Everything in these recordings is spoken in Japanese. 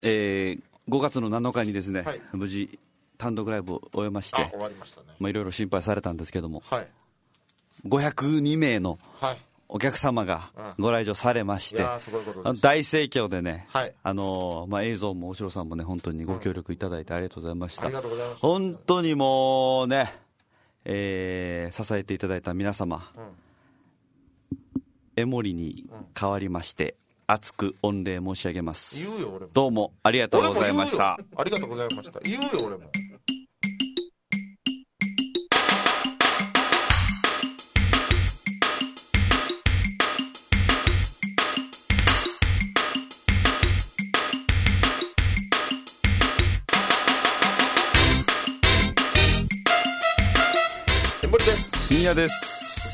5月の7日にですね、 はい、 無事単独ライブを終えまして、 終わりましたね。 いろいろ心配されたんですけども、 はい、 502名のはい、 お客様がご来場されまして、 すごいことです。 大盛況でね、 はい、 映像も大城さんもね本当にご協力いただいてありがとうございました。 ありがとうございます。 本当にもうね、支えていただいた皆様、江森に代わりまして厚く御礼申し上げます。 言うよ俺も。 どうもありがとうございました。 ありがとうございました。言うよ俺も。江森です。 深夜です。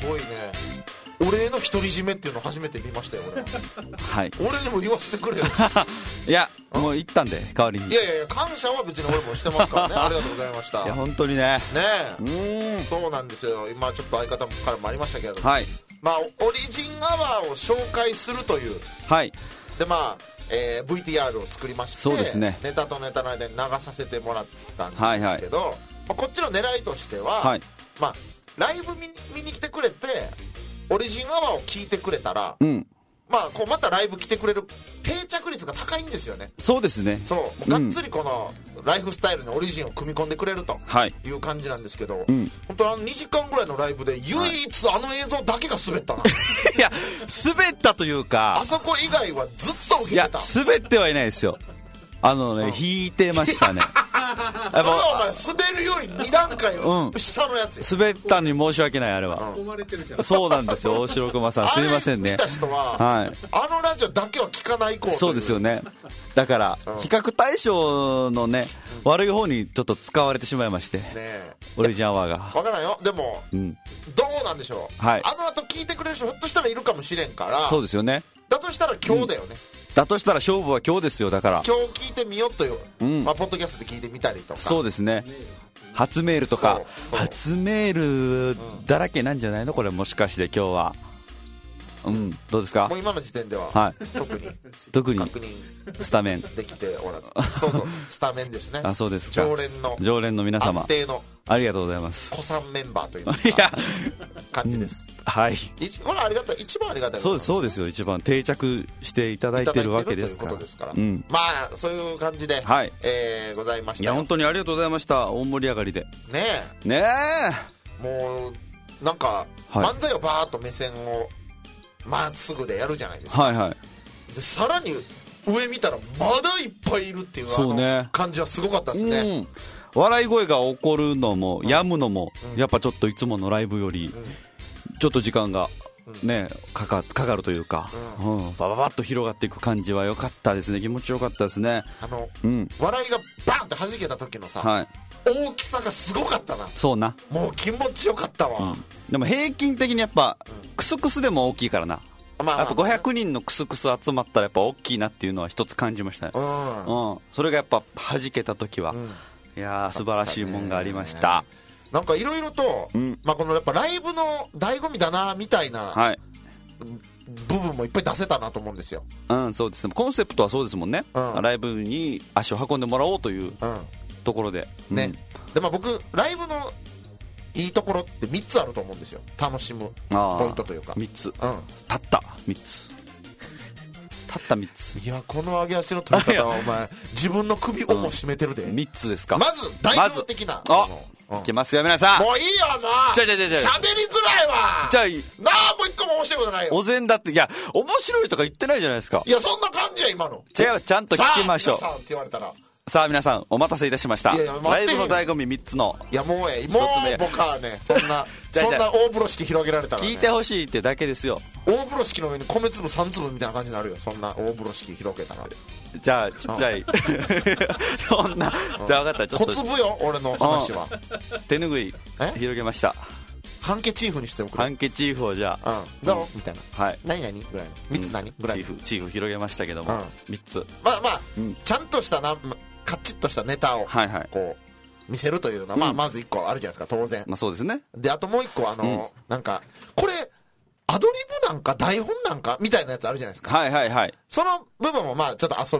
すごいね。お礼の独り占めっていうの初めて見ましたよ俺は。 はい。 俺にも言わせてくれよ。 いやもう行ったんで代わりに。 いや感謝は別に俺もしてますからね。ありがとうございました。 いや本当にね。 ねえ。そうなんですよ。今ちょっと相方からもありましたけれども。 はい。 オリジンアワーを紹介するという。 はい。 でVTR を作りまして、 そうですね。 ネタとネタの間に流させてもらったんですけど、こっちの狙いとしては、ライブ見に来てくれてオリジンアワーを聞いてくれたら、またライブ来てくれる定着率が高いんですよね。 そうですね。 そうがっつりこのライフスタイルにオリジンを組み込んでくれるという感じなんですけど、本当2時間ぐらいのライブで唯一あの映像だけが滑ったな。 いや滑ったというか、 あそこ以外はずっと受けてた。 いや滑ってはいないですよ。弾いてましたね。 それはお前滑るより2段階下のやつや。 滑ったのに申し訳ない。あれはそうなんですよ。大城熊さんすみませんね。 あれ見た人は、あのラジオだけは聞かないこうという。 そうですよね。だから比較対象のね、悪い方にちょっと使われてしまいまして、オリジンアワーが分からんよ。でも、どうなんでしょう、あの後聞いてくれる人ひょっとしたらいるかもしれんから。 そうですよね。 だとしたら今日だよね。 だとしたら勝負は今日ですよ。だから今日聞いてみようという、ポッドキャストで聞いてみたりとか。 そうですね。初メールとか初メールだらけなんじゃないのこれ、もしかして今日は。どうですか。 もう今の時点では、特に確認スタメンできておらず。そうスタメンですね。 あ、そうですか。常連の皆様、 安定のありがとうございます。 古参メンバーという感じです。 はい。 これありがたい。一番ありがたい。 そうですよ。一番定着していただいてるわけですから。 そういう感じでございました。 いや本当にありがとうございました。大盛り上がりでねえ。もうなんか漫才をバーッと目線をまっすぐでやるじゃないですか。でさらに上見たらまだいっぱいいるっていう感じはすごかったですね。 笑い声が起こるのも止むのもやっぱちょっといつものライブよりちょっと時間がねかかるというか、バババッと広がっていく感じは良かったですね。気持ちよかったですね。 笑いがバンって弾けた時のさ、大きさがすごかったな。 そうな。 もう気持ちよかったわ。 でも平均的にやっぱクスクスでも大きいからな。やっぱ500人のクスクス集まったらやっぱ大きいなっていうのは一つ感じましたね。それがやっぱ弾けた時は、いや素晴らしいもんがありました。 なんかいろいろと、このやっぱライブの醍醐味だなみたいな、部分もいっぱい出せたなと思うんですよ。 そうですね。コンセプトはそうですもんね。ライブに足を運んでもらおうというところでね。で僕ライブのいいところって3つあると思うんですよ。楽しむポイントというか 3つ、たった3つたった3つ。 いやこの上げ足の取り方はお前自分の首をも締めてるで。 3つですか。 まず代表的な、 いきますよ皆さん。 もういいよもう喋りづらいわ。 じゃあもう一個も面白いことないよ。 お膳だって。いや面白いとか言ってないじゃないですか。 いやそんな感じや今の。 違います。ちゃんと聞きましょう。 さあ皆さんって言われたら、 さあ皆さんお待たせいたしました。ライブの醍醐味3つの。 いやもう僕はねそんな大風呂敷広げられたら、ね、 聞いてほしいってだけですよ。 大風呂敷の上に米粒3粒みたいな感じになるよ。そんな大風呂敷広げたら。 じゃあちっちゃいそんなじゃあ分かった。ちょっと小粒よ俺の話は。 手ぬぐい広げました。 ハンケチーフにしておくれ。 ハンケチーフをじゃあどうみたいな。何々ぐらいの3つ何ぐらいのチーフ広げましたけども3つちゃんとしたカチッとしたネタをこう見せるというのはまず1個あるじゃないですか当然。 そうですね。 であともう1個なんかこれアドリブなんか台本なんかみたいなやつあるじゃないですか。 そその部分もちょっと遊びで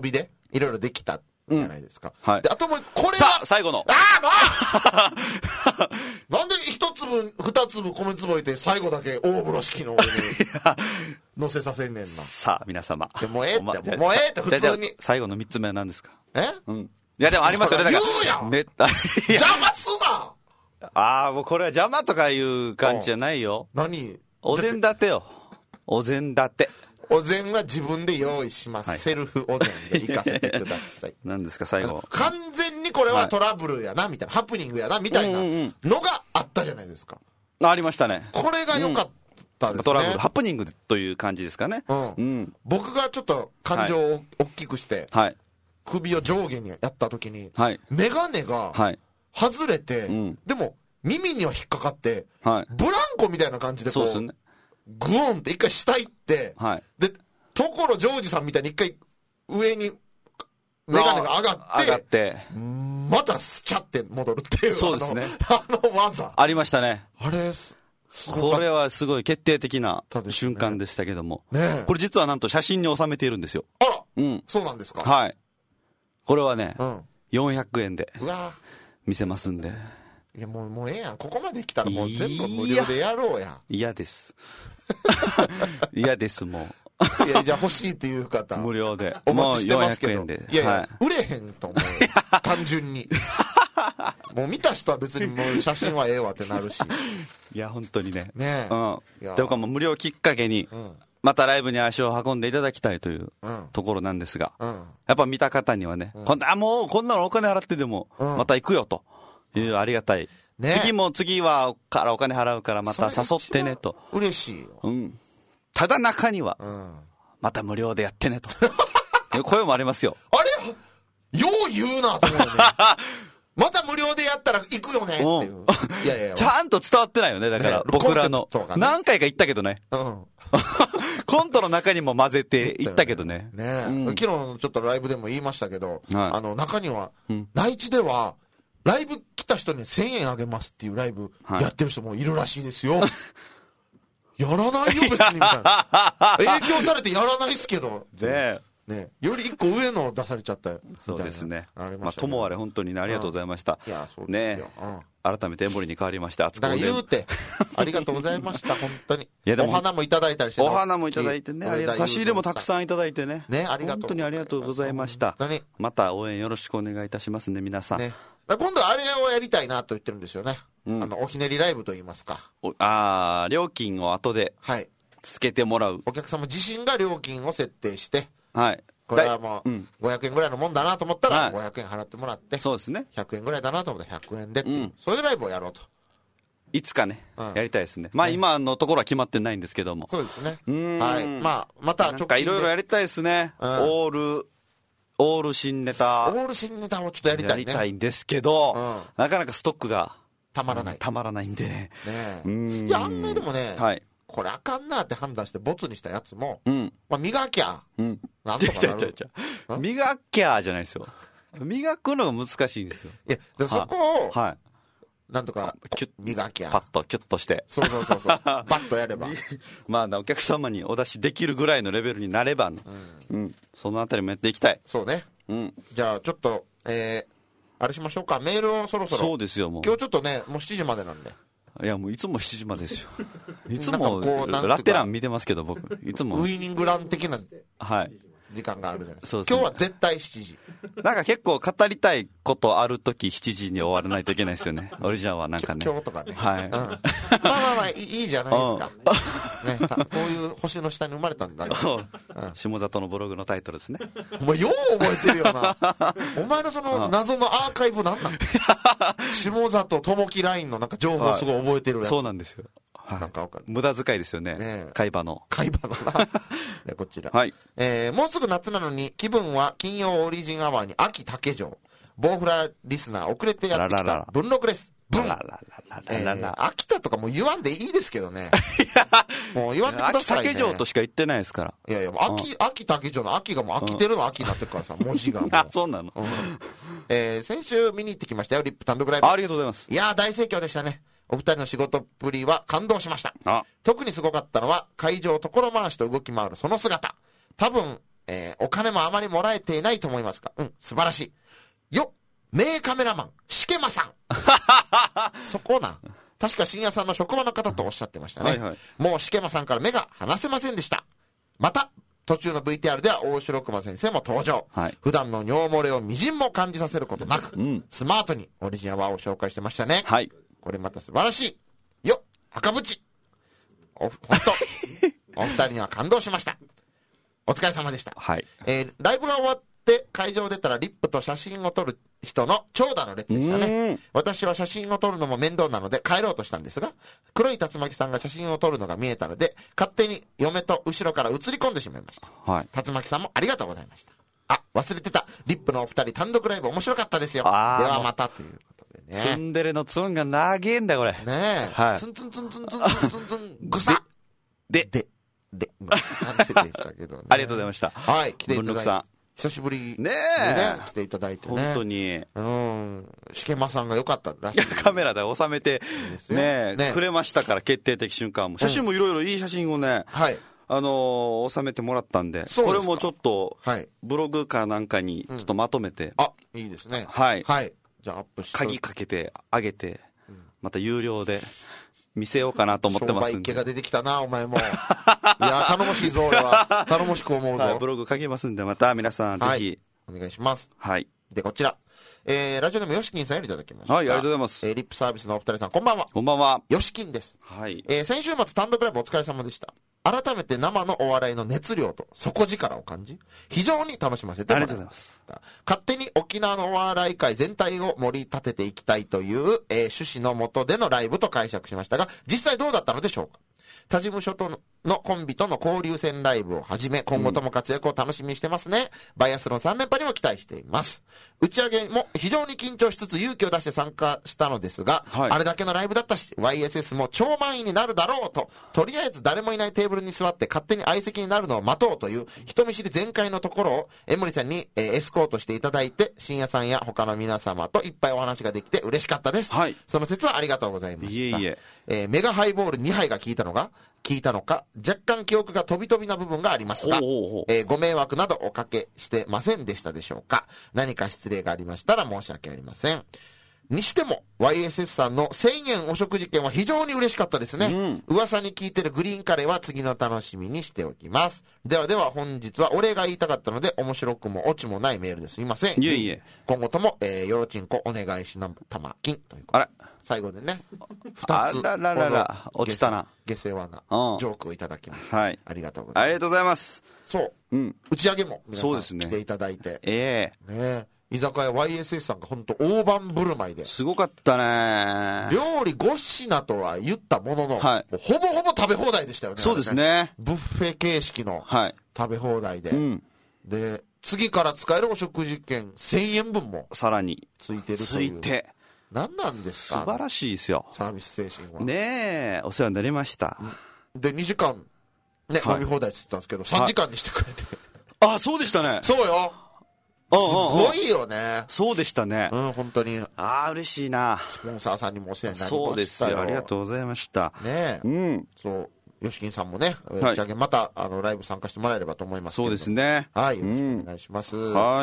いろいろできたじゃないですか。 はい。 で、あともう、これは。 さあ、最後の。 ああ、もうなんで一粒、二粒米粒置いて、最後だけ大風呂敷の上に乗せさせんねんな。 さあ、皆様。 もうええって、もうええって、普通に。 最後の3つ目は何ですか？ うん。 いや、でもありますよね、だから。 言うやん邪魔すなああ、もうこれは邪魔とかいう感じじゃないよ。 何？ お膳立てよ。お膳立て。 お膳は自分で用意します。はい、セルフお膳で行かせてください。 何ですか、最後。 完全にこれはトラブルやな、みたいな、ハプニングやな、みたいなのがあったじゃないですか。 ありましたね。 これが良かったですね。 トラブル、ハプニングという感じですかね。 僕がちょっと感情を大きくして、首を上下にやった時に、メガネが外れて、でも耳には引っかかって、ブランコみたいな感じでこう、そうですね。グオンって一回下行って、で、所ジョージさんみたいに一回上にメガネが上がって、またスチャって戻るっていう。 そうですね。 技。 ありましたね。 あれ、 これはすごい決定的な瞬間でしたけども。これ実はなんと写真に収めているんですよ。 あら、そうなんですか？ はい。これはね、400円で見せますんで。 いやもうええやん。ここまで来たらもう全部無料でやろうや。 嫌です。嫌です、もう。いや、じゃあ欲しいっていう方。 無料で。 お待ちしてますけど。 もう400円で。 いや、売れへんと思う。単純に。もう見た人は別にもう写真はええわってなるし。 いや、本当にね。 ねえ。でも無料きっかけに、またライブに足を運んでいただきたいというところなんですが、やっぱ見た方にはね、もうこんなのお金払ってでも、また行くよというありがたい。次はからお金払うからまた誘ってねと。 嬉しいよ。 ただ中には、また無料でやってねと。声もありますよ。 あれよう言うなと思うね。また無料でやったら行くよねっていう。 いやちゃんと伝わってないよね、だから僕らの。何回か言ったけどね。コントの中にも混ぜて言ったけどね。 昨日ちょっとライブでも言いましたけど、中には、内地では、ライブ来た人に1000円あげますっていうライブやってる人もいるらしいですよ。やらないよ別にみたいな。影響されてやらないっすけど。ね、より一個上の出されちゃったよ。 そうですね。ともあれ本当にね、ありがとうございました。 いや、そうですよ。 改めてエンボリに変わりまして熱く言うて、ありがとうございました、本当に。お花もいただいたりして。 お花もいただいてね、差し入れもたくさんいただいてね。 ありがとう。 本当にありがとうございました。また応援よろしくお願いいたしますね、皆さん。 今度あれをやりたいなと言ってるんですよね。おひねりライブと言いますか。 料金を後でつけてもらう。 お客様自身が料金を設定して、 はい。 これはもう500円ぐらいのもんだなと思ったら500円払ってもらって、 そうですね。 100円ぐらいだなと思ったら100円でっていう、そういうライブをやろうと。 いつかね、やりたいですね。まあ今のところは決まってないんですけども。 そうですね。はい。またちょっといろいろやりたいですね。オール新ネタ。 オール新ネタもちょっとやりたいね。 やりたいんですけど、なかなかストックがたまらない。 たまらないんでね。 いや、案外でもね、これあかんなって判断してボツにしたやつも、磨きゃ、なんとかなる。 磨きゃじゃないですよ。磨くのが難しいんですよ。 いや、でもそこを、なんとか、磨きゃ。 パッとキュッとして。 そう。バッとやれば。 まあ、お客様にお出しできるぐらいのレベルになれば、そのあたりもやっていきたい。 そうね。じゃあ、ちょっと、あれしましょうか。メールをそろそろ。 そうですよ、もう。 今日ちょっとね、もう7時までなんで。 いや、もういつも7時までですよ。いつも、ラテラン見てますけど、僕。いつも。 ウイニングラン的な。時間があるじゃないですか。今日は絶対7時。 なんか結構語りたいことあるとき7時に終わらないといけないですよね。オリジナルはなんかね。 今日とかね。 はい。 まあ、いいじゃないですか。こういう星の下に生まれたんだよ。 下里のブログのタイトルですね。 お前よう覚えてるよな。お前のその謎のアーカイブなんなん下里ともきラインのなんか情報すごい覚えてるやつ。 そうなんですよ。無駄遣いですよね。海馬の。 海馬のな。こちら。もうすぐ夏なのに、気分は金曜オリジンアワーに秋竹城。ボウフラリスナー遅れてやってきた文録です。秋田とかもう言わんでいいですけどね。もう言わんでくださいね。 秋竹城としか言ってないですから。 いやいや、秋竹城の秋がもう飽きてるの秋になってるからさ、文字がもう。 そうなの。 先週見に行ってきましたよ、リップ単独ライブ。 ありがとうございます。 いやー、大盛況でしたね。お二人の仕事っぷりは感動しました。特にすごかったのは会場を所回しと動き回るその姿。多分お金もあまりもらえていないと思いますが、素晴らしい。よ、名カメラマン、しけまさん。そこな。確か深夜さんの職場の方とおっしゃってましたね。はいはい、もうしけまさんから目が離せませんでした。また、途中の VTR では大城熊先生も登場。はい、普段の尿漏れをみじんも感じさせることなく、スマートにオリジンアワーを紹介してましたね。はい、これまた素晴らしい。よ、赤渕。本当、お二人には感動しました。お疲れ様でした。はい、ライブが終わって会場出たらリップと写真を撮る人の長蛇の列でしたね。私は写真を撮るのも面倒なので帰ろうとしたんですが、黒い竜巻さんが写真を撮るのが見えたので、勝手に嫁と後ろから映り込んでしまいました。はい、竜巻さんもありがとうございました。あ、忘れてた。リップのお二人単独ライブ面白かったですよ。ではまたということでね。 ツンデレのツンが長えんだこれ。ねえ。はい。ツンツンツンツンツンツンツンツンぐさ。で、感じでしたけどね。 ありがとうございました。 はい、来ていただいて。久しぶりにね、来ていただいてね。 本当に。 しけまさんが良かったらしい。 カメラで収めて、ね、くれましたから、決定的瞬間も。写真もいろいろいい写真をね、はい。収めてもらったんで、これもちょっと、ブログかなんかにちょっとまとめて。 あ、いいですね。 はい。 はい。じゃあアップして。 鍵かけて、上げて、また有料で。見せようかなと思ってますんで。 商売系が出てきたな、お前も。いや、頼もしいぞ、俺は。頼もしく思うぞ。はい、 ブログ書きますんで、また皆さん、ぜひ。 お願いします。 はい。 で、こちら。ラジオネームヨシキンさんよりいただきました。 はい、ありがとうございます。 リップサービスのお二人さん、こんばんは。 こんばんは。 ヨシキンです。 はい。 先週末単独ライブお疲れ様でした。改めて生のお笑いの熱量と底力を感じ、非常に楽しませてもらいました。ありがとうございます。勝手に沖縄のお笑い界全体を盛り立てていきたいという、趣旨の下でのライブと解釈しましたが、実際どうだったのでしょうか。他事務所とのコンビとの交流戦ライブをはじめ、今後とも活躍を楽しみにしてますね。バイアスロン3連覇にも期待しています。打ち上げも非常に緊張しつつ勇気を出して参加したのですが、はい、あれだけのライブだったし、YSS も超満員になるだろうと、とりあえず誰もいないテーブルに座って勝手に相席になるのを待とうという人見知り全開のところを、江森さんに、エスコートしていただいて、深夜さんや他の皆様といっぱいお話ができて嬉しかったです。はい、その説はありがとうございました。メガハイボール2杯が効いたのか、若干記憶が飛び飛びな部分がありますが、ご迷惑などおかけしてませんでしたでしょうか。何か失礼がありましたら申し訳ありません。にしても YSS さんの1000円お食事券は非常に嬉しかったですね。噂に聞いてるグリーンカレーは次の楽しみにしておきます。では本日はお礼が言いたかったので面白くもオチもないメールですいません。今後とも、よろちんこお願いしなたまきんということで最後でね2つあららら落ちたな下世話なジョークをいただきました。はい、ありがとうございます。 ありがとうございます。 そう、打ち上げも皆さん来ていただいて、ね、居酒屋 YSS さんが本当大盤振る舞いですごかったね。 料理5品とは言ったものの、はい、ほぼほぼ食べ放題でしたよね。 そうですね。 ブッフェ形式の食べ放題で、で次から使えるお食事券1000円分もさらについてるという。何なんですか。 素晴らしいですよサービス精神は。 ねえ、お世話になりました。 で2時間ね、飲み放題って言ったんですけど3時間にしてくれて、 あ、そうでしたね。 そうよ。すごいよね。 そうでしたね。 本当に。 嬉しいな。 スポンサーさんにもお世話になりましたよ。 そうですよ。ありがとうございました。 ねえ。そう。ヨシキンさんもね、打ち上げまたライブ参加してもらえればと思いますけど。 そうですね。 はい、よろしくお願いします。はい。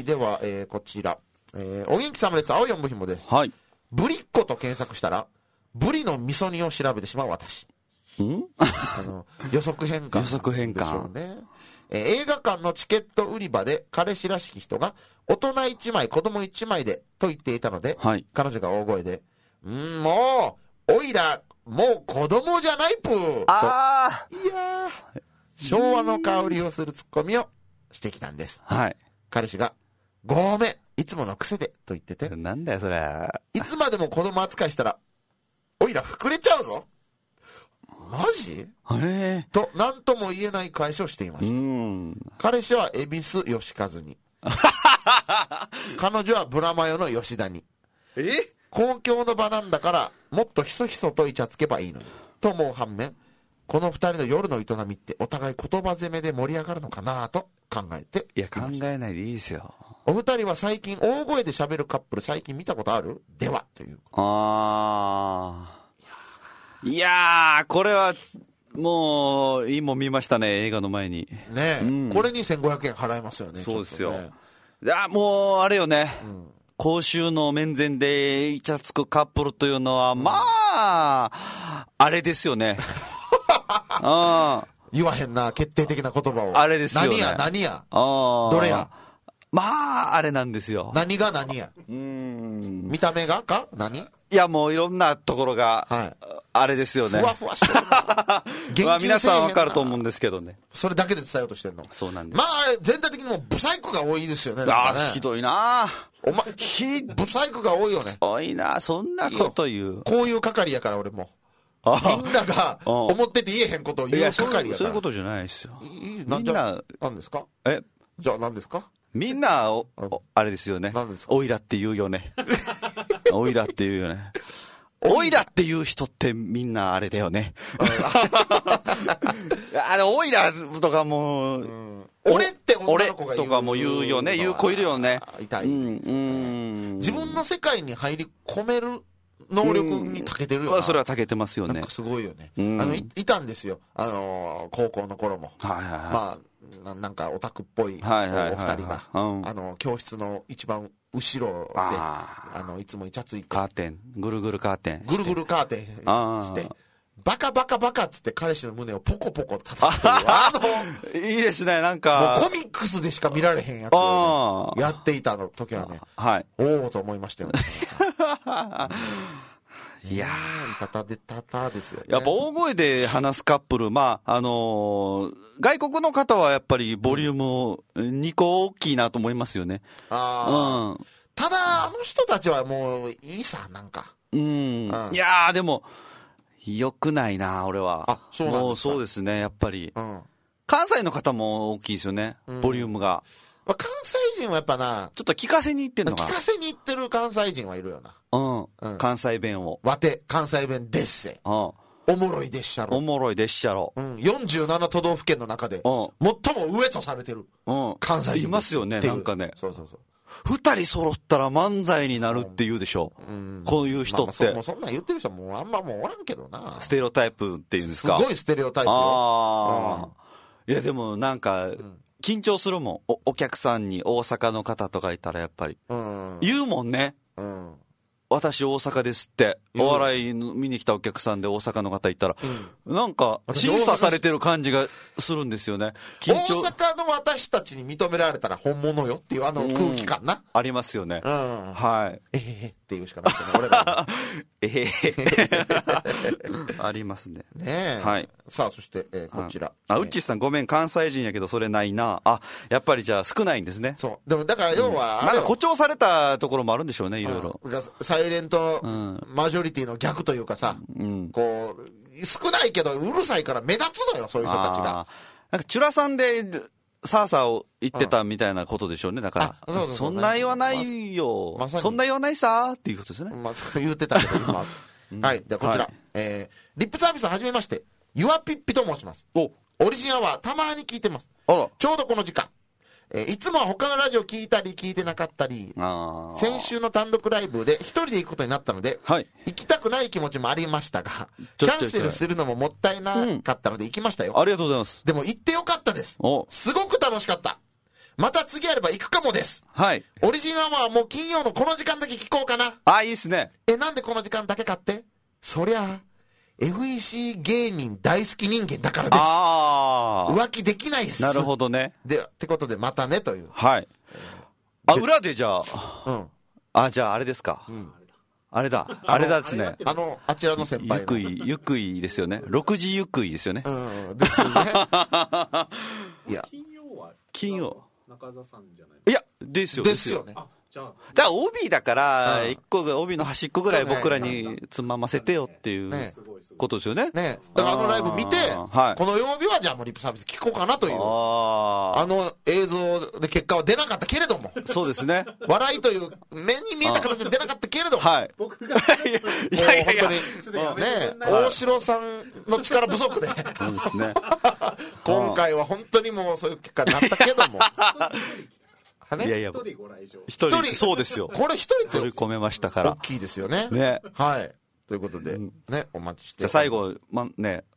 ではこちら、お元気様です。青い4部ひもです。はい。ブリッコと検索したらブリの味噌煮を調べてしまう私。予測変換。予測変換でしょうね。映画館のチケット売り場で彼氏らしき人が大人1枚子供1枚でと言っていたので、はい、彼女が大声でもうおいらもう子供じゃないぷーと、いや昭和の香りをするツッコミをしてきたんです。はい、彼氏がごめんいつもの癖でと言ってて、 なんだよそれ。 いつまでも子供扱いしたらおいら膨れちゃうぞ。マジと何とも言えない返しをしていました。彼氏は恵比寿吉和に彼女はブラマヨの吉田に。公共の場なんだからもっとひそひそとイチャつけばいいのにと思う反面、この二人の夜の営みってお互い言葉攻めで盛り上がるのかなと考えていました。 いや考えないでいいですよ。 お二人は最近大声で喋るカップル最近見たことある？ではという。 いやー、これはもう、いいもん見ましたね、映画の前に。 ねえ、これに1500円払いますよね。 そうですよ。いや、もう、あれよね。公衆の面前でイチャつくカップルというのは、まあ、あれですよね。 言わへんな、決定的な言葉を。 あれですよね。 何やどれやまあ、あれなんですよ。 何が何や見た目がか何いや、もういろんなところが、あれですよね。 ふわふわしてるな。 まあ皆さんわかると思うんですけどね。 それだけで伝えようとしてんの。 そうなんです。 まああれ、全体的にもブサイクが多いですよね。 ひどいなお前、ブサイクが多いよね。 多いなそんなこと言う。 こういう係やから俺も。みんなが思ってて言えへんことを言う係やから。 そういうことじゃないですよ。 みんな、何ですかじゃあ何ですかみんな、あれですよね。 何ですかオイラって言うよね。オイラって言うよね。オイラって言う人ってみんなあれだよね。オイラとかも俺って女の子が言う。 俺とかも言うよね。言う子いるよね。 痛い。自分の世界に入り込める能力に長けてるよな。 それは長けてますよね。 なんかすごいよね。いたんですよ。高校の頃も。まあ、なんかオタクっぽいお二人が、教室の一番後ろで、いつもイチャついて。 カーテン。ぐるぐるカーテン。 ぐるぐるカーテンして、バカバカバカっつって彼氏の胸をポコポコ叩くという、 いいですね、なんか。 もうコミックスでしか見られへんやつを、やっていたの時はね、おおと思いましたよね。いやー、味方でたたですよね。 やっぱ大声で話すカップル、まあ、外国の方はやっぱりボリューム2個大きいなと思いますよね。 ただ、あの人たちはもういいさ、なんか。いやー、でも、良くないな、俺は。 そうなんですか。もうそうですね、やっぱり。関西の方も大きいですよね、ボリュームが。 関西人はやっぱな、 ちょっと聞かせに行ってんのか。 聞かせに行ってる関西人はいるよな。 関西弁を。 関西弁ですせ。おもろいでっしゃろ。 おもろいでっしゃろ。 47都道府県の中で、最も上とされてる。関西人。 いますよね、なんかね。 そうそうそう。 二人揃ったら漫才になるって言うでしょ。こういう人って。 もうそんなん言ってる人はもうあんまもうおらんけどな。 ステレオタイプっていうんですか。 すごいステレオタイプよ。 いやでもなんか、緊張するもん。お客さんに大阪の方とかいたらやっぱり。言うもんね。私大阪ですって。お笑い見に来たお客さんで大阪の方いたら、なんか審査されてる感じがするんですよね。 大阪の私たちに認められたら本物よっていう空気感な。 ありますよね。はい。 っていうしかないですよね、俺ら。 ありますね。 ねえ。はい。さあ、そして、こちら。 ウッチーさんごめん、関西人やけどそれないな。やっぱりじゃあ少ないんですね。 そう。でもだから要は、 まだ誇張されたところもあるんでしょうね、いろいろ。 サイレントマジョリティの逆というかさ、こう、少ないけどうるさいから目立つのよ、そういう人たちが。 なんか、チュラさんで、さあさあを言ってたみたいなことでしょうね。だから、そんな言わないよ。そんな言わないさーっていうことですね。 言ってたけど、今。はい。じゃあこちら。リップサービスはじめまして、ゆわぴっぴと申します。オリジンアワーたまに聞いてます。ちょうどこの時間。いつもは他のラジオ聞いたり聞いてなかったり、先週の単独ライブで一人で行くことになったので、行きたくない気持ちもありましたが、キャンセルするのももったいなかったので行きましたよ。 ありがとうございます。 でも行ってよかったです。すごく楽しかった。また次あれば行くかもです。 はい。 オリジンアワーはもう金曜のこの時間だけ聞こうかな。 いいですね。 なんでこの時間だけかって？そりゃ、FEC 芸人大好き人間だからです。浮気できないっす。 なるほどね。 ってことでまたねという。 はい。裏でじゃあ。じゃああれですか。あれだですね。 あちらの先輩の。 ゆくいですよね。6時ゆくいですよね。 ですよね。いや。 金曜。 中澤さんじゃない？ いや、ですよね。だから帯だから、一個が帯の端っこぐらい僕らにつまませてよっていうことですよね。 ね。だからライブ見て、この曜日はじゃあもうリップサービス聞こうかなという。映像で結果は出なかったけれども。 そうですね。 笑いという目に見えた形で出なかったけれども。 はい。 僕が。 いや本当に、ね、大城さんの力不足で。 そうですね。 今回は本当にもうそういう結果になったけども。 いやいや、一人、そうですよ。 これ一人って取り込めましたから。 大きいですよね。 ね。 はい。ということで、ね、お待ちして。 じゃあ最後、ね、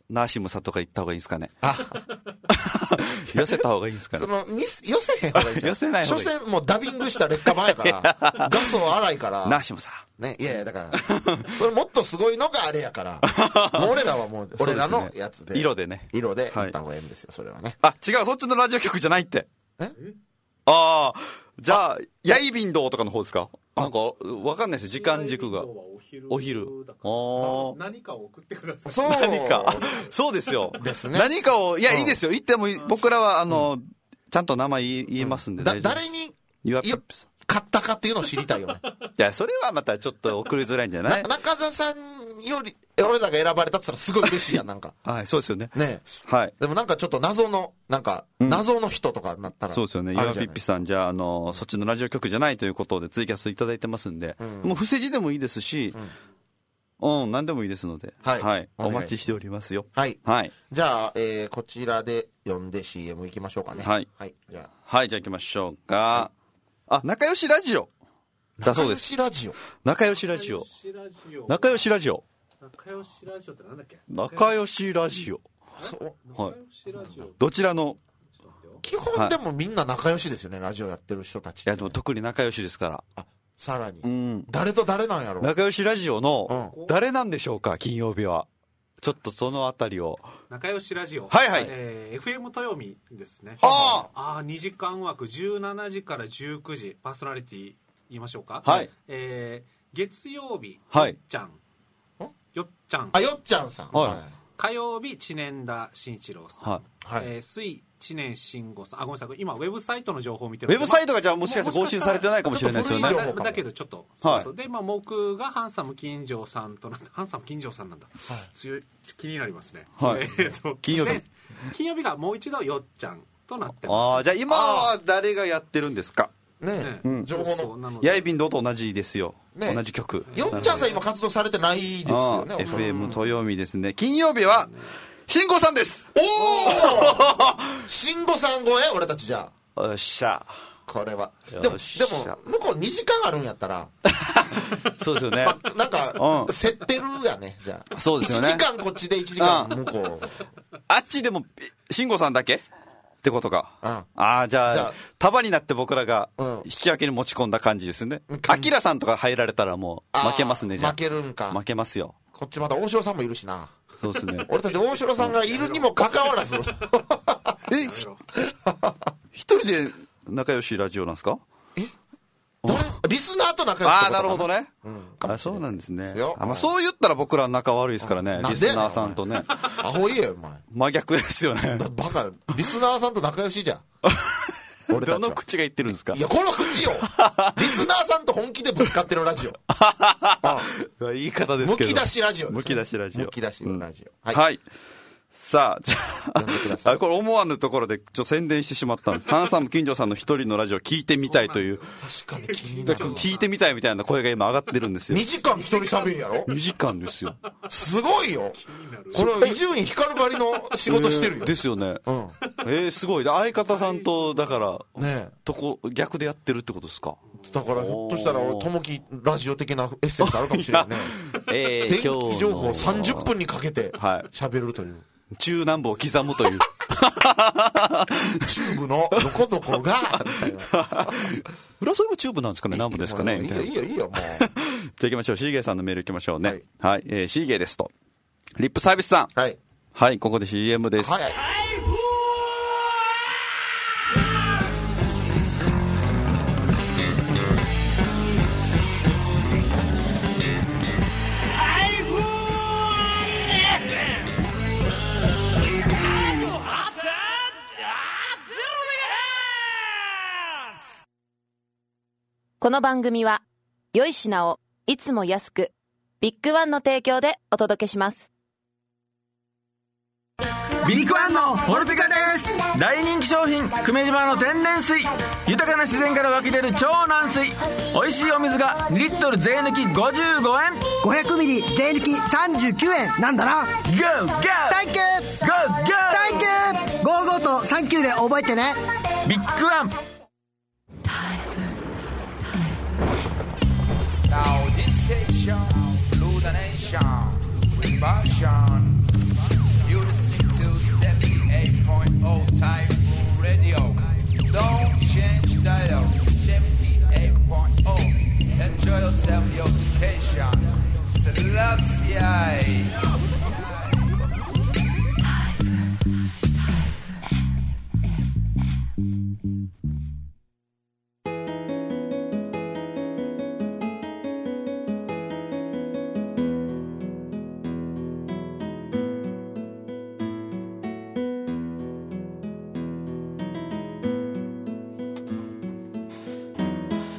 ナーシムサとか行った方がいいんですかね。寄せた方がいいんですかね。 寄せへん方がいいんじゃん。 寄せない方がいい。 所詮もうダビングした劣化版やから画素荒いからナーシムサね。いやいやだからそれもっとすごいのがあれやからもう俺らはもう俺らのやつで色でね、 色で行った方がいいんですよ、それはね。 あ、違う、そっちのラジオ局じゃないって。ああ、じゃあヤイビンドとかの方ですか。なんかわかんないですよ、時間軸が。お昼。 何かを送ってください。 そう何か。そうですよ。 ですね。 何かを、いや、いいですよ。言っても僕らはちゃんと名前言えますんで。 誰に買ったかっていうのを知りたいよね。 いや、それはまたちょっと送りづらいんじゃない？ 中田さんより俺らが選ばれたって言ったらすごい嬉しいやん、なんか。 はい、そうですよね。 ね。 はい。 でもなんかちょっと謎の人とかになったら。 そうですよね。岩ピッピさん、じゃあ、そっちのラジオ局じゃないということでツイキャスいただいてますんで、もう伏せ字でもいいですし、何でもいいですので、はい。お待ちしておりますよ。 はい。 はい。 じゃあ、こちらで読んで CM 行きましょうかね。 はい。 はい。じゃあ行きましょうか。仲良しラジオだそうです。仲良しラジオ。仲良しラジオ。 仲良しラジオってなんだっけ？ 仲良しラジオ。 そう。 はい。どちらの？ 基本でもみんな仲良しですよね、ラジオやってる人たち。 いや、でも特に仲良しですから。 さらに。誰と誰なんやろ？ 仲良しラジオの誰なんでしょうか、金曜日は。ちょっとそのあたりを。 仲良しラジオ。 はいはい。 FM 豊見ですね。2時間枠、17時から19時、パーソナリティ言いましょうか。 はい。 月曜日、 はい。 よっちゃん。よっちゃん。 よっちゃんさん。 はい。 火曜日、知念田真一郎さん。 はい。 水、知念慎吾さん。ごめんなさい。今、ウェブサイトの情報を見てる。ウェブサイトがじゃあもしかして更新されてないかもしれないですよね。 だけどちょっと。そうそう。で、木がハンサム金城さんとなって、ハンサム金城さんなんだ。強い、気になりますね。 はい。金曜日。 金曜日がもう一度よっちゃんとなってます。 じゃあ今は誰がやってるんですか？ ね、情報のヤイビンドと同じですよ、ね、同じ曲。 よっちゃんさん今活動されてないですよね。 FM 豊見ですね。金曜日は慎吾さんです。 おお慎吾さん超え、俺たち。じゃあよっしゃ、 これはでも向こう2時間あるんやったらそうですよね、 なんか競ってるやね。じゃあそうですよね、 1時間こっちで1時間向こう、 あっちでも慎吾さんだけってことか。じゃあ束になって僕らが引き分けに持ち込んだ感じですね。アキラさんとか入られたらもう負けますね。じゃあ負けるんか。 負けますよ。 こっちまた大城さんもいるしな。 そうですね。 俺たち大城さんがいるにもかかわらず一人で仲良しラジオなんですか？ リスナーと仲良し。 なるほどね。そうなんですね。そう言ったら僕ら仲悪いですからね、リスナーさんとね。 アホいえよお前。 真逆ですよね。 バカ、リスナーさんと仲良しじゃん。 俺どの口が言ってるんですか？ いや、この口よ。リスナーさんと本気でぶつかってるラジオ。 言い方ですけど。 むき出しラジオ。 むき出しラジオ。 むき出しラジオ。 はい。さあ、これ思わぬところでちょっと宣伝してしまったんです。ハンサム金城さんの一人のラジオ聞いてみたいという。 確かに気になる。 聞いてみたいみたいな声が今上がってるんですよ。 2時間一人喋るやろ？ 2 時間ですよ。 すごいよ。これは伊集院光ばりの仕事してるよ。 ですよね。すごい。相方さんとだからね、逆でやってるってことですか？ だからひょっとしたらともきラジオ的なエッセンスあるかもしれないね。天気情報30分にかけて喋るという。 中南部を刻むという中部のどこどこが浦添も中部なんですかね、南部ですかね。 いいよもう。じゃあ行きましょう。シーゲーさんのメール行きましょうね。はい、シーゲーですとリップサービスさん。はい、ここで CM です。はい。 この番組は良い品をいつも安くビッグワンの提供でお届けします。 ビッグワンのポルピカです。大人気商品久米島の天然水、豊かな自然から湧き出る超軟水、美味しいお水が2リットル税抜き55円、 500ミリ税抜き39円なんだな。 ゴーゴーサンキュー、 ゴーゴーサンキュー、ゴーゴーとサンキューで覚えてね。 ビッグワン。 Now this station, blue the nation, with passion, music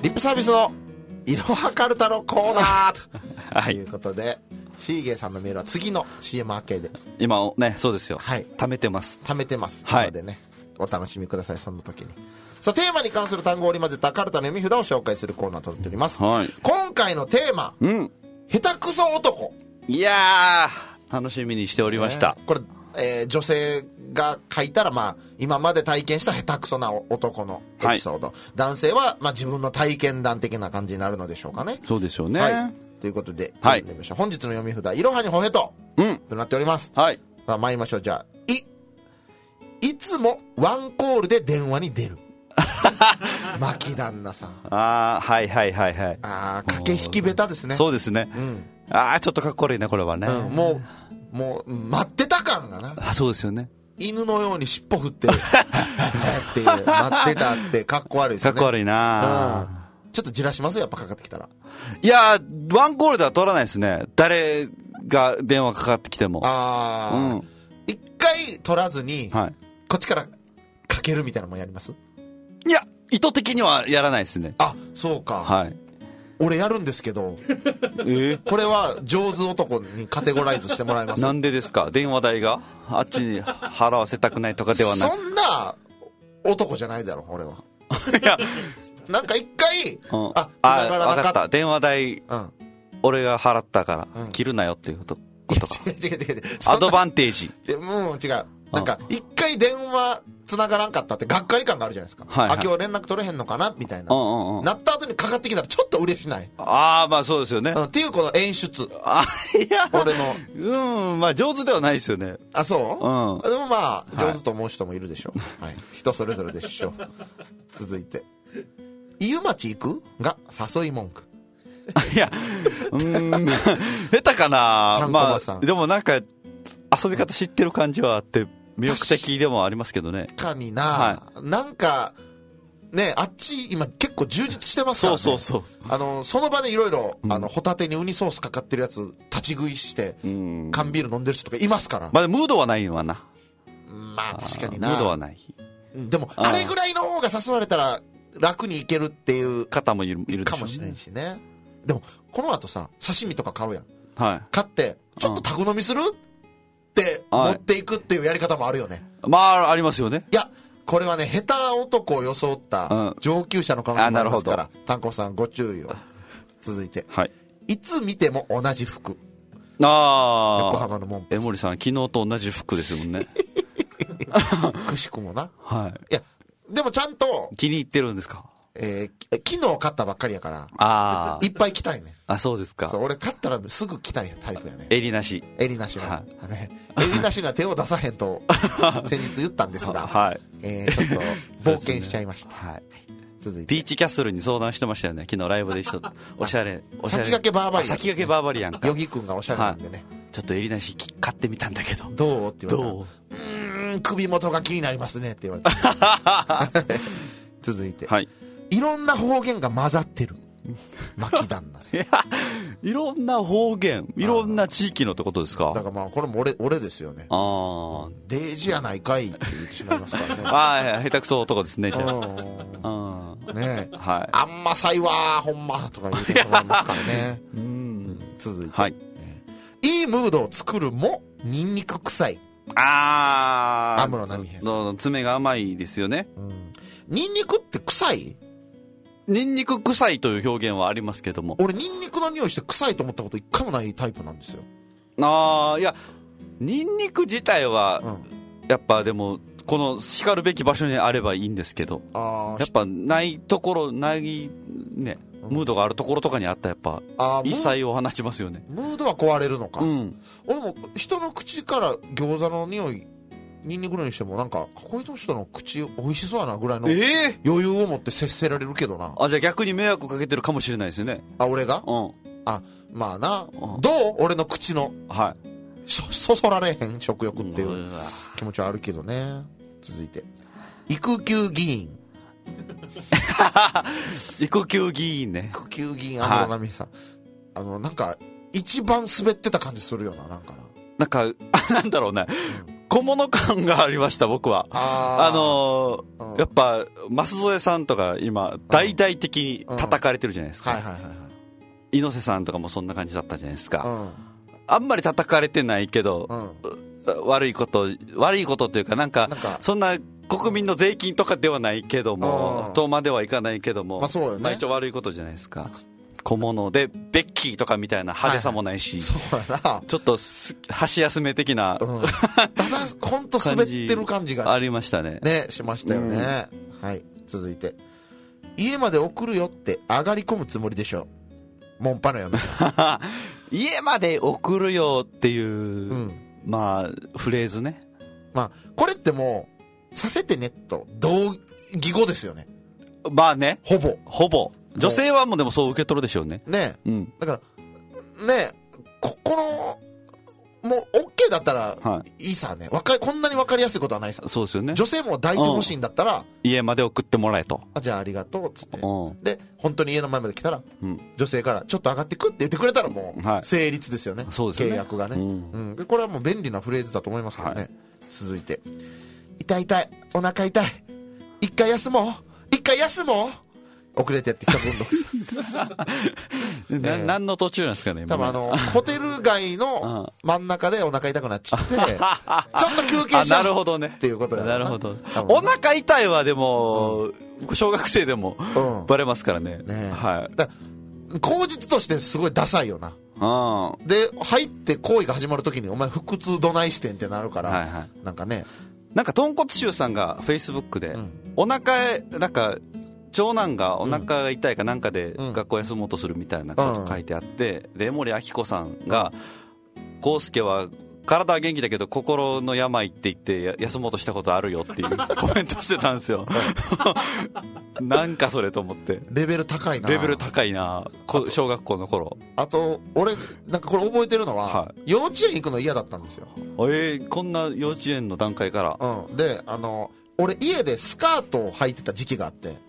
リップサービスのいろはカルタのコーナーということで、シーゲーさんのメールは次の CM 明けで今ね、そうですよ、 はい、 貯めてますのでね、お楽しみください。その時にさあ、テーマに関する単語を織り交ぜたカルタの読み札を紹介するコーナーとなっております、はい、今回のテーマ、下手くそ男。 いやー、楽しみにしておりました、 これ、女性が書いたら、まあ、今まで体験した下手くそな男のエピソード、はい、男性は、まあ、自分の体験談的な感じになるのでしょうかね。 そうでしょうね、 はい、ということで、はい、読んでみましょう。本日の読み札、いろはにほへと、となっております。はい、さあ参りましょう。じゃあ、いつもワンコールで電話に出る牧旦那さん。 ああ、はいはいはいはい。 ああ、駆け引きベタですね。 そうですね、ああ、ちょっとかっこ悪いね、これはね、 もう待ってた感がな。 あ、そうですよね。 犬のように尻尾振ってっていう待ってたってかっこ悪いですね。 かっこ悪いな、 ちょっとじらしますよ、やっぱかかってきたら。 いやー、ワンコールでは取らないですね。誰が電話かかってきても。 一回取らずに、こっちからかけるみたいなのもやります？ いや、意図的にはやらないですね。 あ、そうか。はい。俺やるんですけど、これは上手男にカテゴライズしてもらいます。 なんでですか？電話代があっちに払わせたくないとかではない。 そんな男じゃないだろ、俺は。いや、なんか一回、 繋がらなかった。電話代、俺が払ったから、切るなよっていうことか。 違う。 アドバンテージ。 違う。なんか、一回電話繋がらんかったってがっかり感があるじゃないですか。今日連絡取れへんのかなみたいな。なった後にかかってきたらちょっと嬉しない。 ああ、まあそうですよね。 っていうこの演出。いや、俺の。 まあ上手ではないですよね。 あ、そう？でもまあ、上手と思う人もいるでしょう。はい。人それぞれでしょう。続いて。湯町行くが誘い文句。 いや、下手かな。まあ、でもなんか、遊び方知ってる感じはあって、魅力的でもありますけどね。 確かにな、なんか、ね、あっち、今結構充実してますからね。そう。その場でいろいろ、ホタテにウニソースかかってるやつ、立ち食いして、缶ビール飲んでる人とかいますから。 まあ、ムードはないわな。 まあ、確かにな。 ムードはない。 でも、あれぐらいの方が誘われたら、楽に行けるっていう方もいるでしょうね。 かもしれないしね。でも、この後さ、刺身とか買うやん。買って、ちょっと宅飲みするって持っていくっていうやり方もあるよね。 まあ、ありますよね。 いや、これはね、下手男を装った上級者の可能性もありますから、炭鉱さんご注意を。続いて、いつ見ても同じ服。横浜の門江森さん、昨日と同じ服ですもんね。 くしくもな。いや、でもちゃんと。 気に入ってるんですか？ 昨日買ったばっかりやから、いっぱい着たいね。 あ、そうですか。 そう、俺買ったらすぐ着たいタイプやね。 襟なし。 襟なしの。襟なしには手を出さへんと、先日言ったんですが、ちょっと冒険しちゃいました。続いて。 ビーチキャッスルに相談してましたよね。昨日ライブで一緒。おしゃれ。 先駆けバーバリアン。 先駆けバーバリアンか。 ヨギくんがおしゃれなんでね。 ちょっと襟なし買ってみたんだけど。 どうって言われたら。首元が気になりますねって言われた。続いて。いろんな方言が混ざってる。牧旦那さん。 いろんな方言、いろんな地域のってことですか？ だからまあ、これも俺ですよね。デージやないかいって言ってしまいますからね。 下手くそ男ですね、じゃあ。ねえ。あんまさいわー、ほんま、とか言ってしまいますからね。続いて。いいムードを作るも、ニンニク臭い。安室奈美恵さん。 爪が甘いですよね。 ニンニクって臭い？ ニンニク臭いという表現はありますけども。 俺、ニンニクの匂いして臭いと思ったこと一回もないタイプなんですよ。 いや、ニンニク自体は、やっぱでも、この叱るべき場所にあればいいんですけど、やっぱないところ、ないね、ムードがあるところとかにあったらやっぱ、異彩を放ちますよね。 ムードは壊れるのか。俺も人の口から餃子の匂い、ニンニクのにしてもなんかこういう人の口美味しそうやなぐらいの余裕を持って接せられるけどな。 じゃあ逆に迷惑かけてるかもしれないですよね。 俺が？まあな。どう？俺の口のそそられへん食欲っていう気持ちはあるけどね。続いて育休議員。 育休議員ね。 育休議員、安室奈美恵さん。なんか一番滑ってた感じするよな。なんかなんだろうね。 小物感がありました、僕は。やっぱ舛添さんとか今大々的に叩かれてるじゃないですか。猪瀬さんとかもそんな感じだったじゃないですか。あんまり叩かれてないけど、悪いことというか、なんかそんな国民の税金とかではないけども、とまではいかないけども、 そうよね、 一応悪いことじゃないですか。小物でベッキーとかみたいな派手さもないし、 そうやな、 ちょっと箸休め的な、 ただ本当滑ってる感じがありましたね。 しましたよね。はい、続いて、家まで送るよって上がり込むつもりでしょ。もんぱのよね。 家まで送るよっていう、まあフレーズね。 まあこれってもうさせてねと同義語ですよね。 まあね、 ほぼ女性はもうでもそう受け取るでしょうね。だからね、このもう OK だったらいいさね、こんなに分かりやすいことはないさ。 そうですよね。 女性も抱いてほしいんだったら、 家まで送ってもらえと。 じゃあありがとうっつって、で本当に家の前まで来たら、女性からちょっと上がってくって言ってくれたらもう成立ですよね、契約がね。でこれはもう便利なフレーズだと思いますけどね。続いて、痛いお腹痛い、一回休もう遅れてやってきた文禄さん。 何の途中なんですかね。 多分ホテル街の真ん中でお腹痛くなっちゃってちょっと休憩しなるほどねっていうことだよ。 なるほど。お腹痛いはでも小学生でもバレますからね。はい。 口実としてすごいダサいよな。で入って行為が始まるときにお前腹痛どないしてんってなるから、なんかね、 なんか豚骨臭さんがフェイスブックでお腹なんか長男がお腹が痛いかなんかで学校休もうとするみたいなこと書いてあって、で江森明子さんが康介は体は元気だけど心の病って言って休もうとしたことあるよっていうコメントしてたんですよ。なんかそれと思って、 レベル高いな小学校の頃。 あと俺なんかこれ覚えてるのは、幼稚園行くの嫌だったんですよ。 こんな幼稚園の段階から。 で俺家でスカートを履いてた時期があって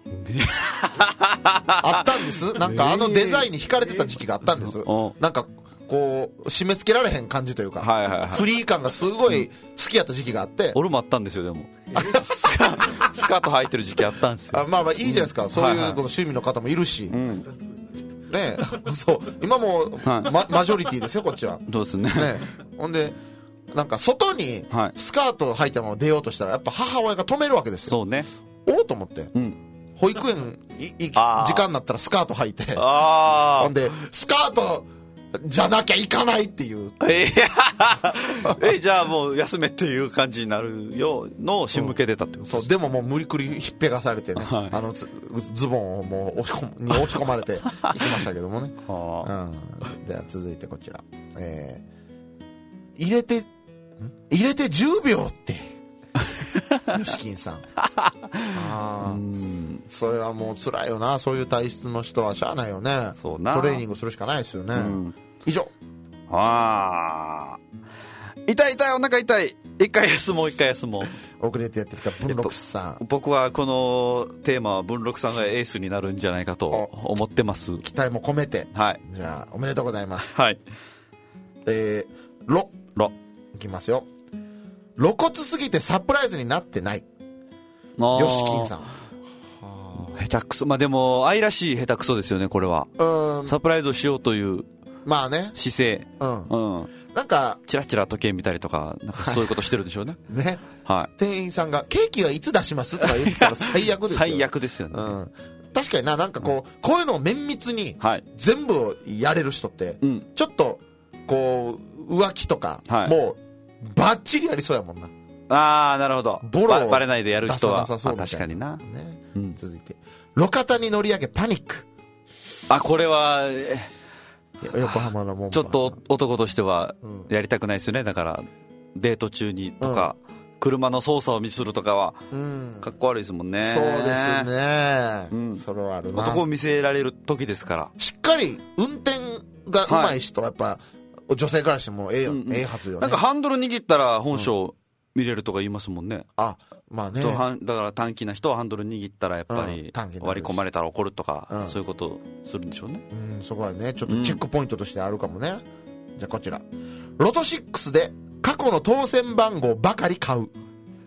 あったんです。なんかデザインに惹かれてた時期があったんです。なんかこう締め付けられへん感じというか、フリー感がすごい好きやった時期があって、 俺もあったんですよ。でもスカート履いてる時期あったんですよ。 まあいいじゃないですか、そういう趣味の方もいるし、ね、そう今もマジョリティですよこっちは。 そうですね。 ほんでなんか外にスカートを履いたまま出ようとしたらやっぱ母親が止めるわけですよ。 そうね。 おおと思って、保育園時間になったらスカート履いて、ほんでスカートじゃなきゃ行かないっていう。 じゃあもう休めっていう感じになるようの仕向けてたってことですか。 そう、でももう無理くりひっぺがされてね、ズボンをもう落ち込まれていきましたけどもね。では続いてこちら、入れて10秒ってヨシキンさん。それはもう辛いよな。そういう体質の人はしゃあないよね。トレーニングするしかないですよね。以上。 痛いお腹痛い、一回休もう遅れてやってきた文禄さん。 僕はこのテーマは文禄さんがエースになるんじゃないかと思ってます。 期待も込めて、じゃあおめでとうございます。いきますよ。露骨すぎてサプライズになってないヨシキンさん。 下手くそ。でも愛らしい下手くそですよねこれは。サプライズをしようという姿勢。なんかチラチラ時計見たりとか、なんかそういうことしてるんでしょうね。 店員さんがケーキは いつ出しますとか言ってたら最悪ですよ。 最悪ですよね。 確かになんかこういうのを綿密に全部やれる人って、ちょっとこう浮気とかもうバッチリやりそうやもんな。 なるほど。バレないでやる人は確かにな。 続いて路肩に乗り上げパニック。 これは横浜のもんちょっと男としてはやりたくないですよね。だからデート中にとか、車の操作をミスるとかはかっこ悪いですもんね。 そうですね。それはあるな。 男を見せられる時ですから。 しっかり運転が上手い人はやっぱ女性からしてもええはずよね。 なんかハンドル握ったら本性見れるとか言いますもんね。 まあね。 だから短気な人はハンドル握ったらやっぱり割り込まれたら怒るとか、そういうことするんでしょうね。 そこはねちょっとチェックポイントとしてあるかもね。じゃあこちらロト6で過去の当選番号ばかり買う。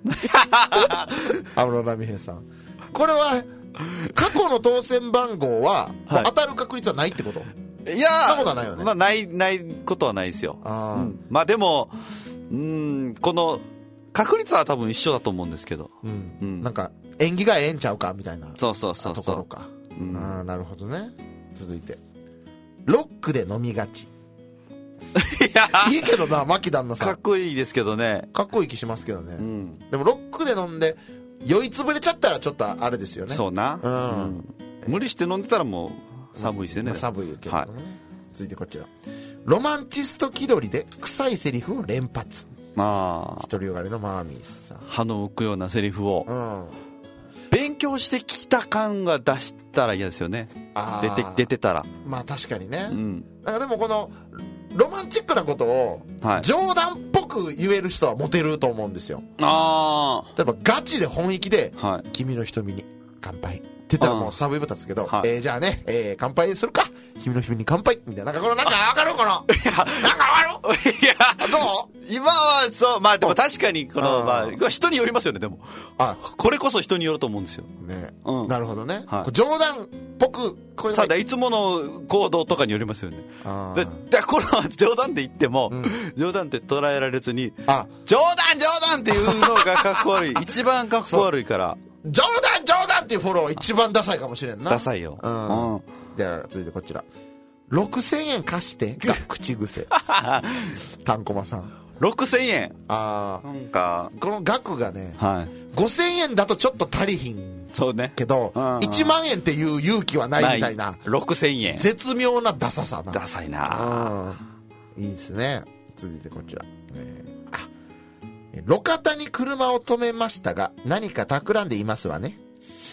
安室奈美恵さん、これは過去の当選番号は、はい、当たる確率はないってこと？ いやー、 そんなことはないよね。 まあ、ないことはないですよ。まあでもこの確率は多分一緒だと思うんですけど、 なんか縁起がええんちゃうかみたいなところか。なるほどね。続いて、ロックで飲みがち。いいけどな、牧旦那さん。 かっこいいですけどね。 かっこいい気しますけどね。でもロックで飲んで酔いつぶれちゃったらちょっとあれですよね。 そうな。無理して飲んでたらもう寒いですよね。 寒いけどね。続いてこちら、ロマンチスト気取りで臭いセリフを連発。独りよがりのマーミーさん。歯の浮くようなセリフを、勉強してきた感が出したら嫌ですよね。出てたら。まあ確かにね。だからでもこのロマンチックなことを冗談っぽく言える人はモテると思うんですよ。例えばガチで本意気で、君の瞳に乾杯って言ったらもうサブイブ立つけど、じゃあね、乾杯するか、君の瞳に乾杯みたいな、なんかこのなんか分かるかな。なんか分かる。いや、どう？今はそう、まあでも確かにこの、まあ人によりますよね。でもこれこそ人によると思うんですよね。なるほどね。冗談っぽくさあ、いつもの行動とかによりますよね。でこの冗談で言っても、冗談って捉えられずに、冗談っていうのがかっこ悪い。一番かっこ悪いから、冗談っていうフォローは一番ダサいかもしれんな。ダサいよ。では続いてこちら、6000円貸してが口癖。タンコマさん、6000円。なんかこの額がね、5000円だとちょっと足りひん。そうね。けど、1万円っていう勇気はないみたいな。6000円。絶妙なダサさな。ダサいな。いいですね。続いてこちら。路肩に車を止めましたが何か企んでいますわね。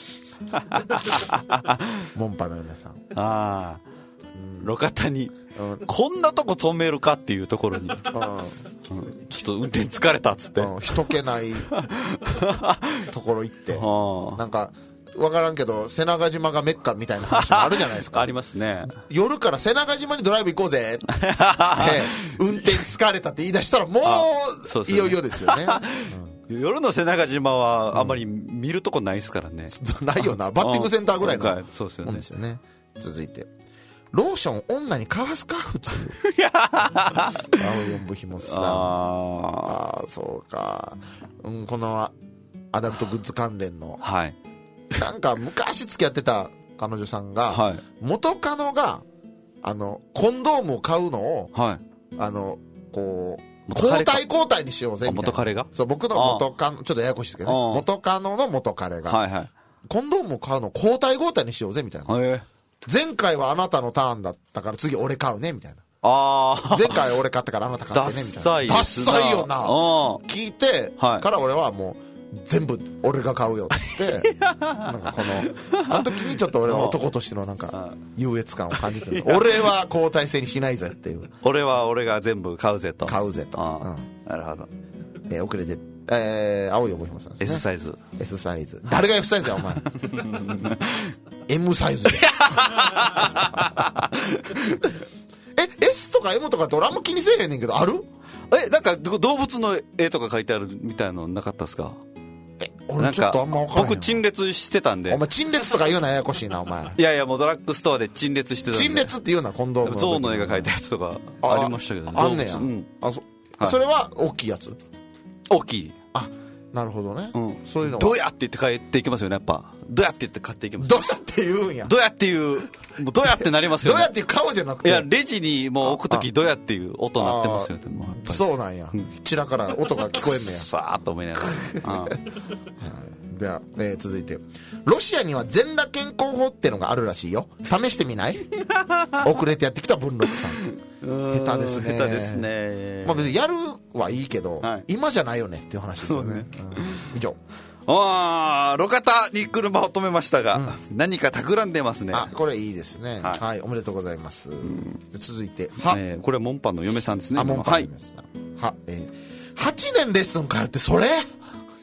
モンパの皆さん。路肩に、こんなとこ止めるかっていうところに、ちょっと運転疲れたっつって、人気ないところ行って、なんか分からんけど瀬長島がメッカみたいな話もあるじゃないですか。ありますね。夜から瀬長島にドライブ行こうぜって運転疲れたって言い出したらもういよいよですよね。夜の瀬長島はあんまり見るとこないですからね。ないよな。バッティングセンターぐらいのもんですよね。続いて、ローション女に買わすか普通。青四部ひもさん。そうか。このアダルトグッズ関連の、なんか昔付き合ってた彼女さんが、元カノがコンドームを買うのを、こう交代にしようぜみたいな。元彼が、そう、僕の元カノ、ちょっとややこしいですけどね、元カノの元彼が、コンドームを買うのを交代にしようぜみたいな。前回はあなたのターンだったから次俺買うねみたいな。前回俺買ったからあなた買ってねみたいな。ダッサいよな。聞いてから俺はもう全部俺が買うよっつって、なんかこのあの時にちょっと俺は男としてのなんか優越感を感じてる。俺は交代制にしないぜっていう。俺が全部買うぜと。なるほど。遅れて青いおぼひもさんですね。S サイズ。誰が F サイズやお前。M サイズで。S とか M とかって俺あんま気にせえへんねんけど、ある？なんか動物の絵とか書いてあるみたいなのなかったっすか？俺ちょっとあんま分からへん。僕陳列してたんで。お前陳列とか言うなややこしいなお前。いやもうドラッグストアで陳列してたんで。陳列って言うな、コンドームの象の絵が描いたやつとかありましたけどね。あんねや。それは大きいやつ？大きい。なるほどね。そういうのどうやって言って帰っていきますよね。やっぱどうやって言って買っていきます。どうやって言うんや。どうやって言う、もうどうやってなりますよね。どうやって顔じゃなくて、いやレジにもう置くときどうやっていう音鳴ってますよね。そうなんや。ちらから音が聞こえんねや。さーっと思いながら。では、続いて、ロシアには全裸健康法ってのがあるらしいよ。試してみない？遅れてやってきた文禄さん。下手ですね。下手ですね。まあ別にやるはいいけど、今じゃないよねっていう話ですよね。以上。路肩に車を止めましたが、何か企んでますね。これいいですね。はい、おめでとうございます。続いて、これはモンパンの嫁さんですね。モンパンの嫁さん。8年レッスン通ってそれ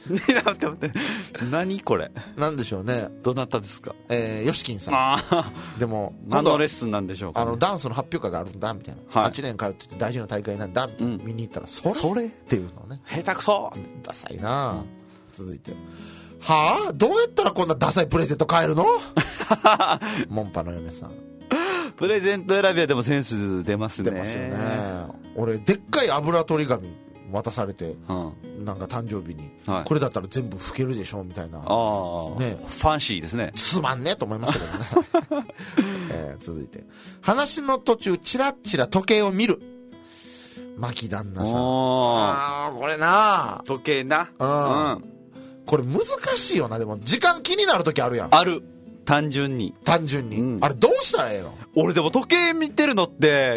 待って待って。何これ。 なんでしょうね。 どなたですか。 ヨシキンさん。でも、 何のレッスンなんでしょうか、ね。 ダンスの発表会があるんだ、みたいな。はい、8年通ってて大事な大会なんだ、みたいな。見に行ったら、それっていうのね。 下手くそダサいな。続いて。はぁ、どうやったらこんなダサいプレゼント買えるのモンパの嫁さん。 プレゼント選びはでもセンス出ますね。 出ますよね。俺、でっかい油取り紙渡されて、なんか誕生日に、これだったら全部拭けるでしょみたいな。ね、ファンシーですね。 つまんねえと思いましたけどね。続いて。話の途中、チラッチラ時計を見る。牧旦那さん。これな時計な。 これ難しいよな。でも、時間気になる時あるやん。 ある。単純に、 あれどうしたらええの。 俺でも時計見てるのって、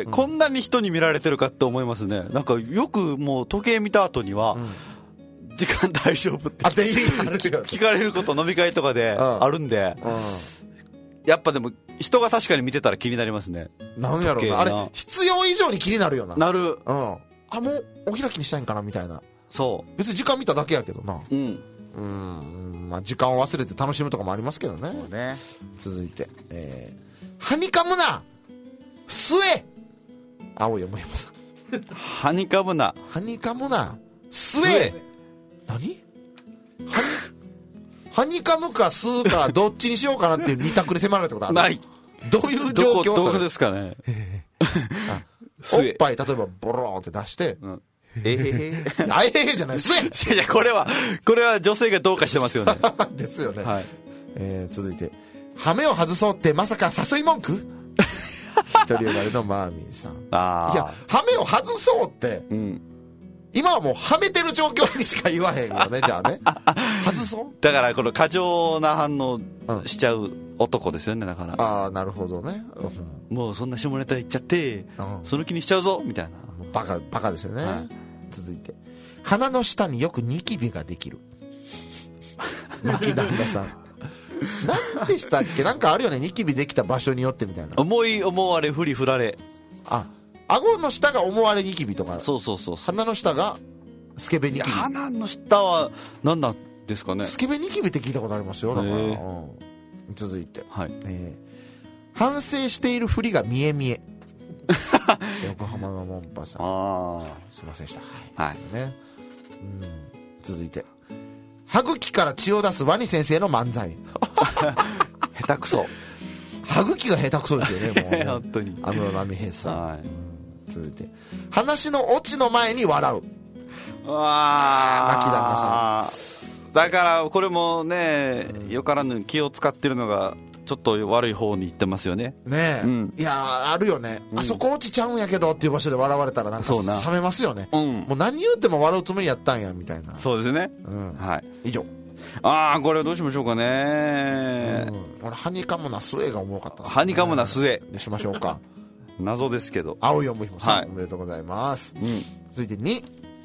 こんなに人に見られてるかって思いますね。なんかよくもう時計見た後には、時間大丈夫って聞かれること飲み会とかであるんで、やっぱでも人が確かに見てたら気になりますね。 なんやろうな、あれ必要以上に気になるよな。 なる。 もうお開きにしたいんかなみたいな。 そう。 別に時間見ただけやけどな。まあ、時間を忘れて楽しむとかもありますけどね。続いて、はにかむな吸え。青山さん。 はにかむな吸え。何はにかむか吸うかどっちにしようかなっていう二択で迫られたことある。ない。どういう状況。 どこですかね。 おっぱい例えばボローンって出して、じゃない。 いや、これは女性がどうかしてますよね。 ですよね。はい。続いて、ハメを外そうってまさか誘い文句？一人よがりのマーミンさん。いや、ハメを外そうって、今はもうはめてる状況にしか言わへんよね、じゃあね。外そう？ だから、この過剰な反応しちゃう男ですよね、だから。 なるほどね。 もうそんな下ネタ言っちゃって、その気にしちゃうぞ、みたいな。 バカですよね。続いて、鼻の下によくニキビができる。牧旦那さん。何でしたっけ。なんかあるよね、ニキビできた場所によってみたいな。 思われ振り振られ。 顎の下が思われニキビとか。 そう。 鼻の下がスケベニキビ。 鼻の下は何なんですかね。 スケベニキビって聞いたことありますよ。だから、続いて、反省しているふりが見え見え。横浜のモンパさん。すいませんでした。はい。続いて、歯茎から血を出すワニ先生の漫才。 下手くそ。 歯茎が下手くそですよね。もうね。 本当に。 安室奈美平さん。続いて、話のオチの前に笑う。牧旦那さん。だからこれもね、よからぬ気を使ってるのがちょっと悪い方に行ってますよね。 ねえ、いやあるよね。あそこ落ちちゃうんやけどっていう場所で笑われたらなんか冷めますよね。もう何言うても笑うつもりやったんやみたいな。 そうですね。はい。 以上。 これはどうしましょうかね。 俺ハニカムな末が重かった。 ハニカムな末にしましょうか。 謎ですけど。 青いおもひもさん、おめでとうございます。続いて2、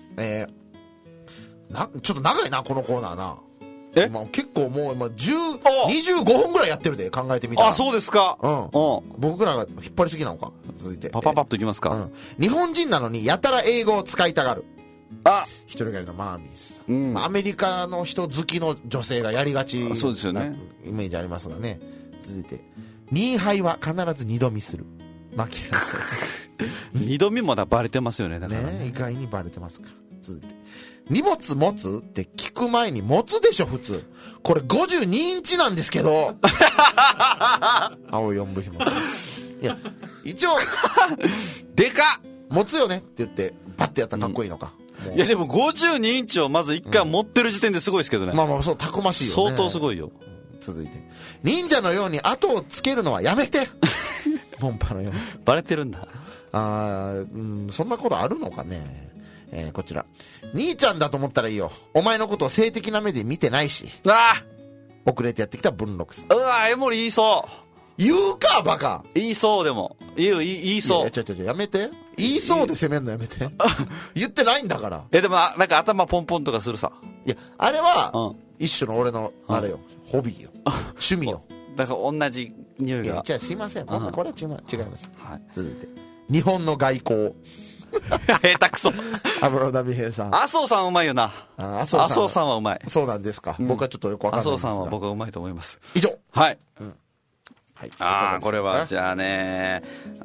ちょっと長いなこのコーナーな。結構もう25分ぐらいやってるで、考えてみたら。 そうですか。 僕らが引っ張りすぎなのか。続いてパパッといきますか。 日本人なのにやたら英語を使いたがる。一人がりのマーミーさん。アメリカの人好きの女性がやりがち。そうですよね。イメージありますがね。続いて、ニーハイは必ず二度見する。牧さん。 二度見もバレてますよね。だからね、意外にバレてますから。続いて、荷物持つって聞く前に持つでしょ普通。これ52インチなんですけど。青い四分ひもさん。いや、一応でかっ持つよねって言ってパッてやったらかっこいいのか。 いやでも52インチをまず一回持ってる時点ですごいですけどね。 まあそう、たくましいよね。 相当すごいよ。 続いて、忍者のように後をつけるのはやめて。ボンパのようにバレてるんだ。 そんなことあるのかね。こちら、兄ちゃんだと思ったらいいよ。お前のことを性的な目で見てないし。遅れてやってきた文禄さん。 江森言いそう。 言うかバカ。 言いそう。でも言いそう。 やめて。言いそうで責めんのやめて。言ってないんだから。 でもなんか頭ポンポンとかするさ。 いや、あれは一種の俺のあれよ、ホビーよ、趣味よ。 だから同じ匂いが。 じゃあすいません、これは違います。続いて、日本の外交。 下手くそ。 安室奈美平さん。 麻生さんうまいよな。麻生さんはうまい。 そうなんですか。僕はちょっとよくわかんないですが。 麻生さんは僕はうまいと思います。 以上。 はい。 はい。 これは、じゃあね、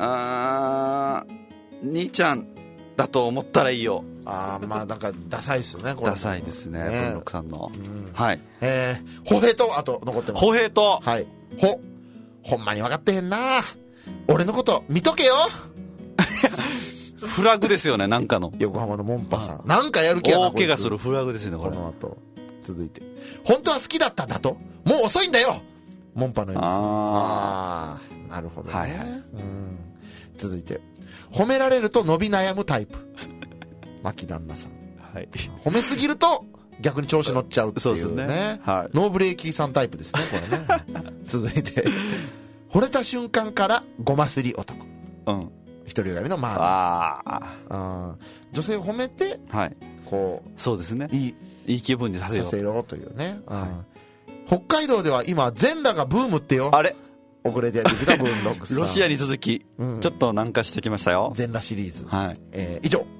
兄ちゃんだと思ったらいいよ。 まあなんかダサいですよね、これ。 ダサいですね、文禄さんの。はい。 歩兵と、あと残ってます。 歩兵と。 はい。ほんまに分かってへんな。俺のこと見とけよ。 フラグですよね、なんかの。 横浜のモンパさん。なんかやる気やな。 大怪我するフラグですよね、これ。 この後。続いて。本当は好きだったんだと？もう遅いんだよ。モンパのように。なるほどね。はいはい。続いて。褒められると伸び悩むタイプ。牧旦那さん。はい。褒めすぎると逆に調子乗っちゃうっていうね。そうですね。はい。ノーブレーキーさんタイプですね、これね。続いて。惚れた瞬間からごますり男。うん。一人よりの女性を褒めて、はい。こう。そうですね。いい気分にさせろというね。北海道では今、全裸がブームってよ。あれ遅れてやってきた文禄さん。 ロシアに続き、ちょっと南下してきましたよ。 全裸シリーズ。はい。以上。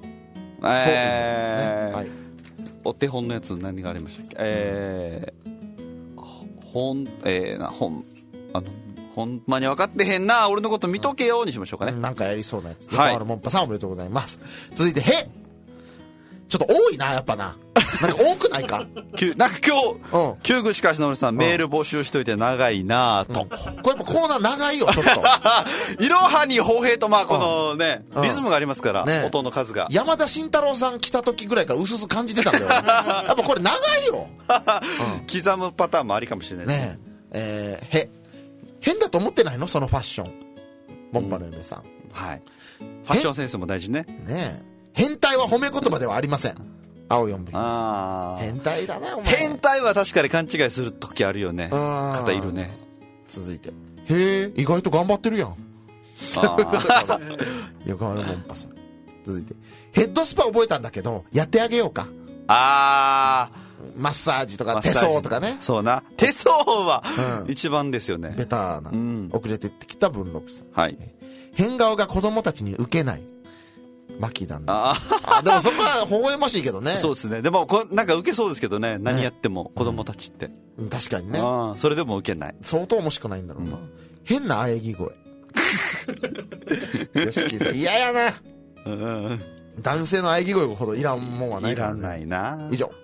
はい。お手本のやつ何がありましたっけ？ほんまに分かってへんな、俺のこと見とけよにしましょうかね。 なんかやりそうなやつ。横浜のモンパさんおめでとうございます。続いて、ちょっと多いな、やっぱな。なんか多くないか。 なんか今日、旧具しかしのりさん、メール募集しといて長いなと。 これやっぱコーナー長いよ、ちょっと。 いろはに歩兵と、このね、リズムがありますから、音の数が。 山田慎太郎さん来た時ぐらいからうすうす感じてたんだよ。やっぱこれ長いよ。 刻むパターンもありかもしれないですね。変だと思ってないのそのファッション。モンパの嫁さん。 はい。ファッションセンスも大事ね。 ねえ。変態は褒め言葉ではありません。青4分。変態だな、お前。 変態は確かに勘違いする時あるよね。方いるね。 続いて。意外と頑張ってるやん。横浜のモンパさん。続いて。ヘッドスパ覚えたんだけど、やってあげようか。マッサージとか手相とかね。 そうな。手相は一番ですよね。 ベターな。遅れてってきた文禄さん。はい。変顔が子供たちに受けない。牧旦那さん。でもそこは微笑ましいけどね。 そうですね。でもなんか受けそうですけどね。何やっても子供たちって。 確かにね。 それでも受けない。 相当面白くないんだろうな。変な喘ぎ声。よしきさん嫌やな。男性の喘ぎ声ほどいらんもんはないからね。いらないな。以上。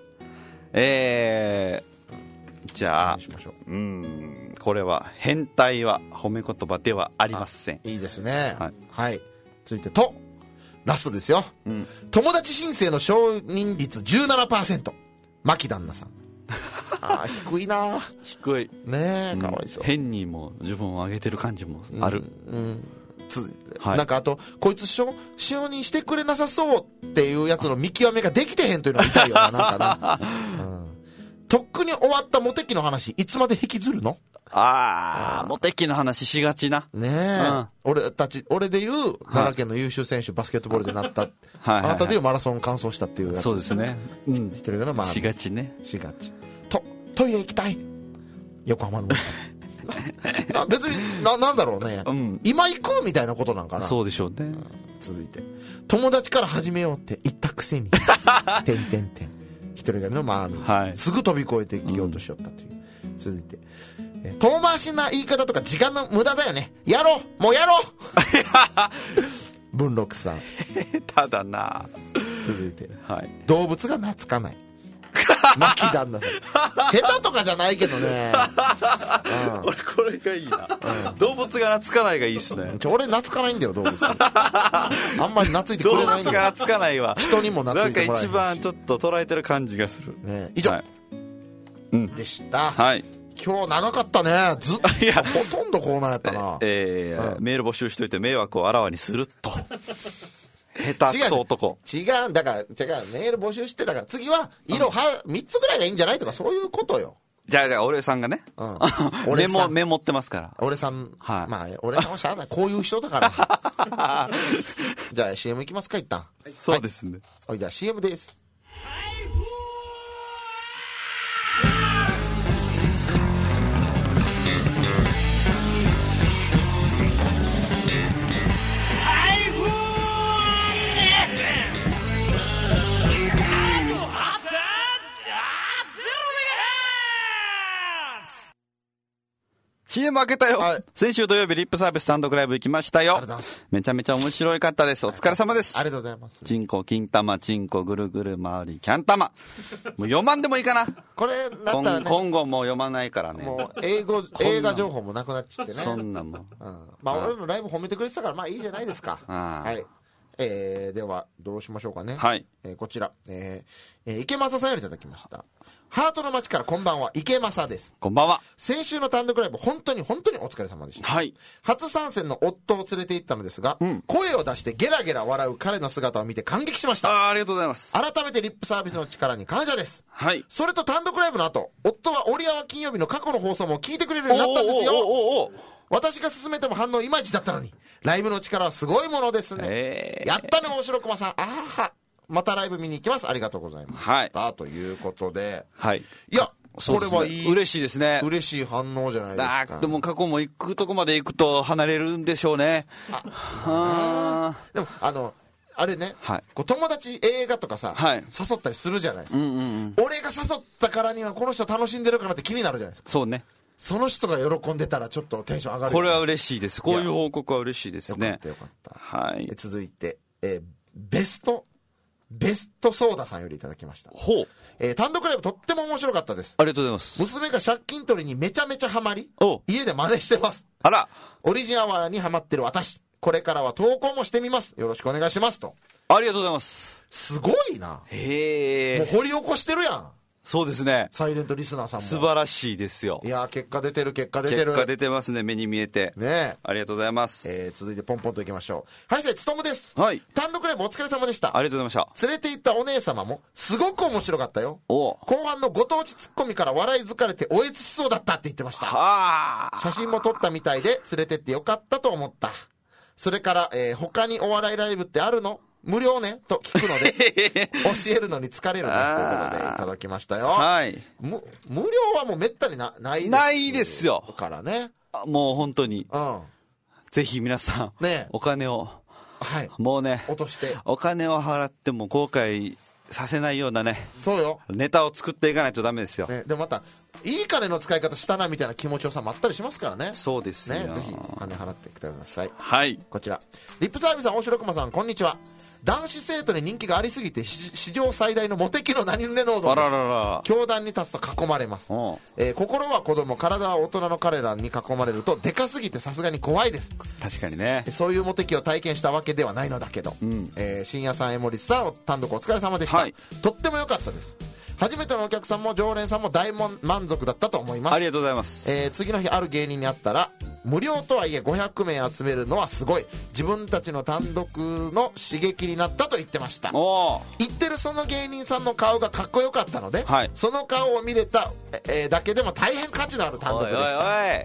じゃあ、これは変態は褒め言葉ではありません。 いいですね。はい。続いてラストですよ。友達申請の承認率 17%。牧旦那さん。低いな。 低い。 ねえ、かわいそう。 変にも自分を上げてる感じもある。 なんかあと、こいつ承認してくれなさそうっていうやつの見極めができてへんというのが痛いよな、なんかな。とっくに終わったモテ期の話、いつまで引きずるの？ モテ期の話しがちな。 ねえ。俺で言う、奈良県の優秀選手、バスケットボールでなった。あなたで言うマラソン完走したっていうやつ。 そうですね。 一人がしがちね。 しがち。トイレ行きたい。横浜の。別に、なんだろうね。今行くみたいなことなんかな。 そうでしょうね。 続いて。友達から始めようって言ったくせに。一人がりのすぐ飛び越えてきようとしよったという。続いて。遠回しな言い方とか時間の無駄だよね。もうやろう文禄さん。 ただな。 続いて。動物が懐かない。牧旦那さん。下手とかじゃないけどね。 俺これがいいな。動物が懐かないがいいっすね。 俺懐かないんだよ、動物。あんまり懐いてくれないんだよ。 動物が懐かないわ。 人にも懐いてもらえない。 なんか一番ちょっと捉えてる感じがする。 以上。でした。はい。今日長かったね。ほとんどコーナーやったな。 メール募集しといて迷惑をあらわにすると。下手くそ男。 違う、メール募集してたから、次は、3つぐらいがいいんじゃないとか、そういうことよ。 じゃあ、俺さんがね。メモってますから。 俺さん、俺さんはしゃあない。こういう人だから。じゃあ、CM いきますか、一旦。 そうですね。 じゃあ、CM です。 CM 開けたよ、 はい、 先週土曜日リップサービス単独ライブ行きましたよ。めちゃめちゃ面白かったです。お疲れ様です。 ありがとうございます。 チンコ金玉チンコぐるぐる回りキャン玉、もう読まんでもいいかなこれだったらね、 今後もう読まないからね。 もう映画情報もなくなっちゃってね。 そんなもん、 まあ俺のライブ褒めてくれてたからまあいいじゃないですか。はい。ではどうしましょうかね。 はい。 こちら、池正さんよりいただきました。ハートの街からこんばんは、池正です。 こんばんは。 先週の単独ライブ本当にお疲れ様でした。 はい。 初参戦の夫を連れて行ったのですが、声を出してゲラゲラ笑う彼の姿を見て感激しました。 ありがとうございます。 改めてリップサービスの力に感謝です。 はい。 それと単独ライブの後、夫は折り合わ金曜日の過去の放送も聞いてくれるようになったんですよ。私が勧めても反応いまいちだったのに、ライブの力はすごいものですね。やったね、大城熊さん。またライブ見に行きます。ありがとうございます。 はい。 ということで。 はい。 いや、これはいい。 嬉しいですね。 嬉しい反応じゃないですか。 でも過去も行くとこまで行くと離れるんでしょうね。 でも、あれね、友達映画とかさ、誘ったりするじゃないですか。俺が誘ったからにはこの人楽しんでるかなって気になるじゃないですか。 そうね。 その人が喜んでたらちょっとテンション上がる、 これは嬉しいです。こういう報告は嬉しいですね。 よかった。 はい。 続いて、ベストソーダさんよりいただきました。 ほう。 単独ライブとっても面白かったです。 ありがとうございます。 娘が借金取りにめちゃめちゃハマり、家で真似してます。 あら。 オリジンアワーにハマってる私、これからは投稿もしてみます。よろしくお願いしますと。 ありがとうございます。 すごいな。 へえ。 もう掘り起こしてるやん。 そうですね。 サイレントリスナーさんも素晴らしいですよ。 いや、結果出てる。結果出てますね、目に見えて。 ね。 ありがとうございます。 続いてポンポンといきましょう。はい、つとむです。 はい。 単独ライブお疲れ様でした。 ありがとうございました。 連れて行ったお姉様もすごく面白かったよ。後半のご当地ツッコミから笑い疲れておえつしそうだったって言ってました。写真も撮ったみたいで連れてってよかったと思った。それから、他にお笑いライブってあるの？無料ねと聞くので教えるのに疲れるねということでいただきましたよ。はい。無料はもうめったにないですよからね。 もう本当に、ぜひ皆さん、お金を、もうね、 落としてお金を払っても後悔させないようなね、 そうよ、 ネタを作っていかないとダメですよ。 でもまたいい金の使い方したなみたいな気持ちよさもあったりしますからね。 そうですよ。 ぜひ金払ってください。 はい。 こちらリップサービスさん、大城熊さん、こんにちは。男子生徒に人気がありすぎて史上最大のモテ期の何ね濃度です。教壇に立つと囲まれます。心は子供、体は大人の彼らに囲まれるとでかすぎてさすがに怖いです。 確かにね。そういうモテ期を体験したわけではないのだけど、深夜さん、江森さん、単独お疲れ様でした。とっても良かったです。初めてのお客さんも常連さんも大満足だったと思います。 ありがとうございます。 次の日ある芸人に会ったら、無料とはいえ500名集めるのはすごい、自分たちの単独の刺激になったと言ってました。言ってるその芸人さんの顔がかっこよかったので、その顔を見れた、だけでも大変価値のある単独でした。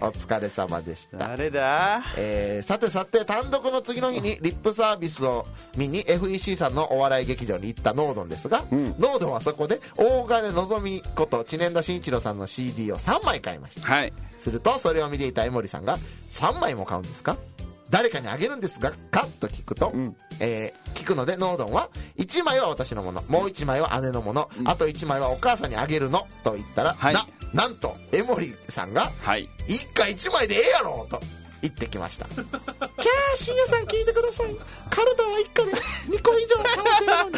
お疲れ様でした。 誰だ？ さて単独の次の日にリップサービスを見に FEC さんのお笑い劇場に行ったノードンですが、ノードンはそこで大金のぞみこと知念田真一郎さんの CD を3枚買いました。するとそれを見ていた江森さんが、3枚も買うんですか、誰かにあげるんですかと聞くと、聞くのでノードンは、1枚は私のもの、もう1枚は姉のもの、あと1枚はお母さんにあげるのと言ったら、なんと江森さんが、一家1枚でええやろと言ってきました。キャー、深夜さん聞いてください。カルタは一家で2個以上買わせるのに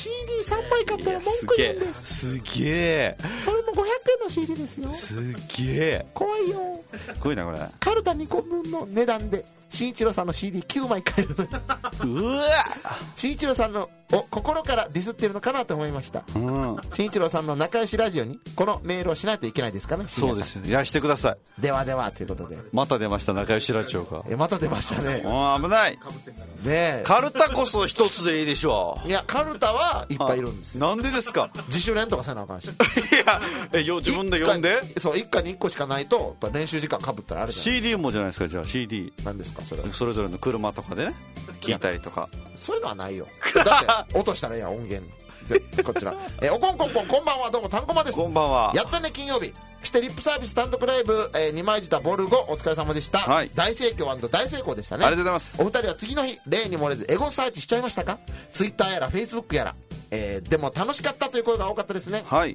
CD3 枚買ったら文句言うんです。 すげえ。 それも500円の CD ですよ。 すげえ。 怖いよ。 すごいなこれ。 カルタ2個分の値段で慎一郎さんの CD9 枚買えるのに。うわ。慎一郎さんのを心からディスってるのかなと思いました。慎一郎さんの仲良しラジオにこのメールをしないといけないですかね。 そうですよ。いや、してください。 ではではということで、 また出ました、仲良しラジオが。 また出ましたね。 危ないね。カルタこそ一つでいいでしょう。 いや、カルタはいっぱいいるんですよ。 なんでですか？ 自主練とかせなあかんし。いや、自分で読んで。 そう、一家に1個しかないと練習時間かぶったらあれじゃないですか。 CD もじゃないですか。じゃあ CD 何ですかそれ。 それぞれの車とかでね聞いたりとか。 そういうのはないよ。だって落としたらいいやん、音源で。こちらおこんこんこん、こんばんは。どうも、たんこまです。 こんばんは。 やったね金曜日。してリップサービス単独ライブ、二枚舌ボルゴお疲れ様でした。大盛況&大成功でしたね。 ありがとうございます。 お二人は次の日例に漏れずエゴサーチしちゃいましたか？ツイッターやらフェイスブックやら、でも楽しかったという声が多かったですね。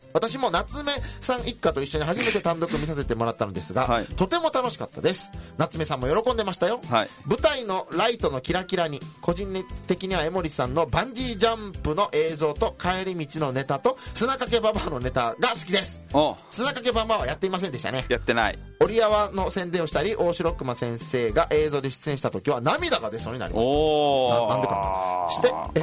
私も夏目さん一家と一緒に初めて単独見させてもらったのですが、はい、とても楽しかったです。夏目さんも喜んでましたよ、はい、舞台のライトのキラキラに個人的には江森さんのバンジージャンプの映像と帰り道のネタと砂かけババアのネタが好きです。砂かけババアはやっていませんでしたね。 やってない。 折り合わの宣伝をしたり大城熊先生が映像で出演した時は涙が出そうになりました。なんでかなして、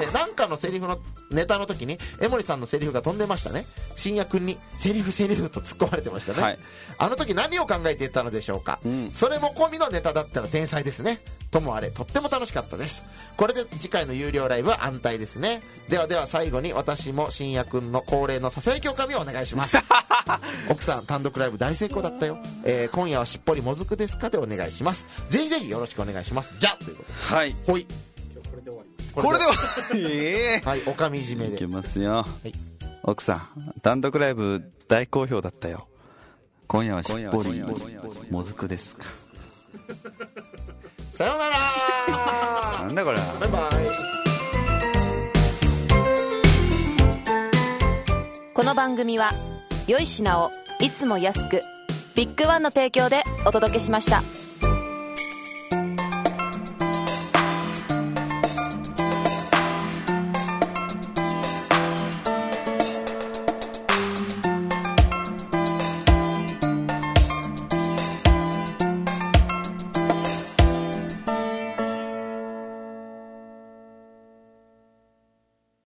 なんかのセリフのネタの時に江森さんのセリフが飛んでましたね。深夜くんにセリフと突っ込まれてましたね、はい、あの時何を考えていたのでしょうか、それも込みのネタだったら天才ですね。ともあれとっても楽しかったです。これで次回の有料ライブは安泰ですね。では最後に私も深夜くんの恒例のささやきおかみをお願いします奥さん単独ライブ大成功だったよ、今夜はしっぽりもずくですかでお願いします。ぜひぜひよろしくお願いします。じゃあということで、はい、ほい、 これでははい、おかみ締めでいきますよ、はい、奥さん単独ライブ大好評だったよ。今夜はしっぽりもずくですか。 さようならなんだこれ。 バイバイ。 この番組は良い品をいつも安くビッグワンの提供でお届けしました。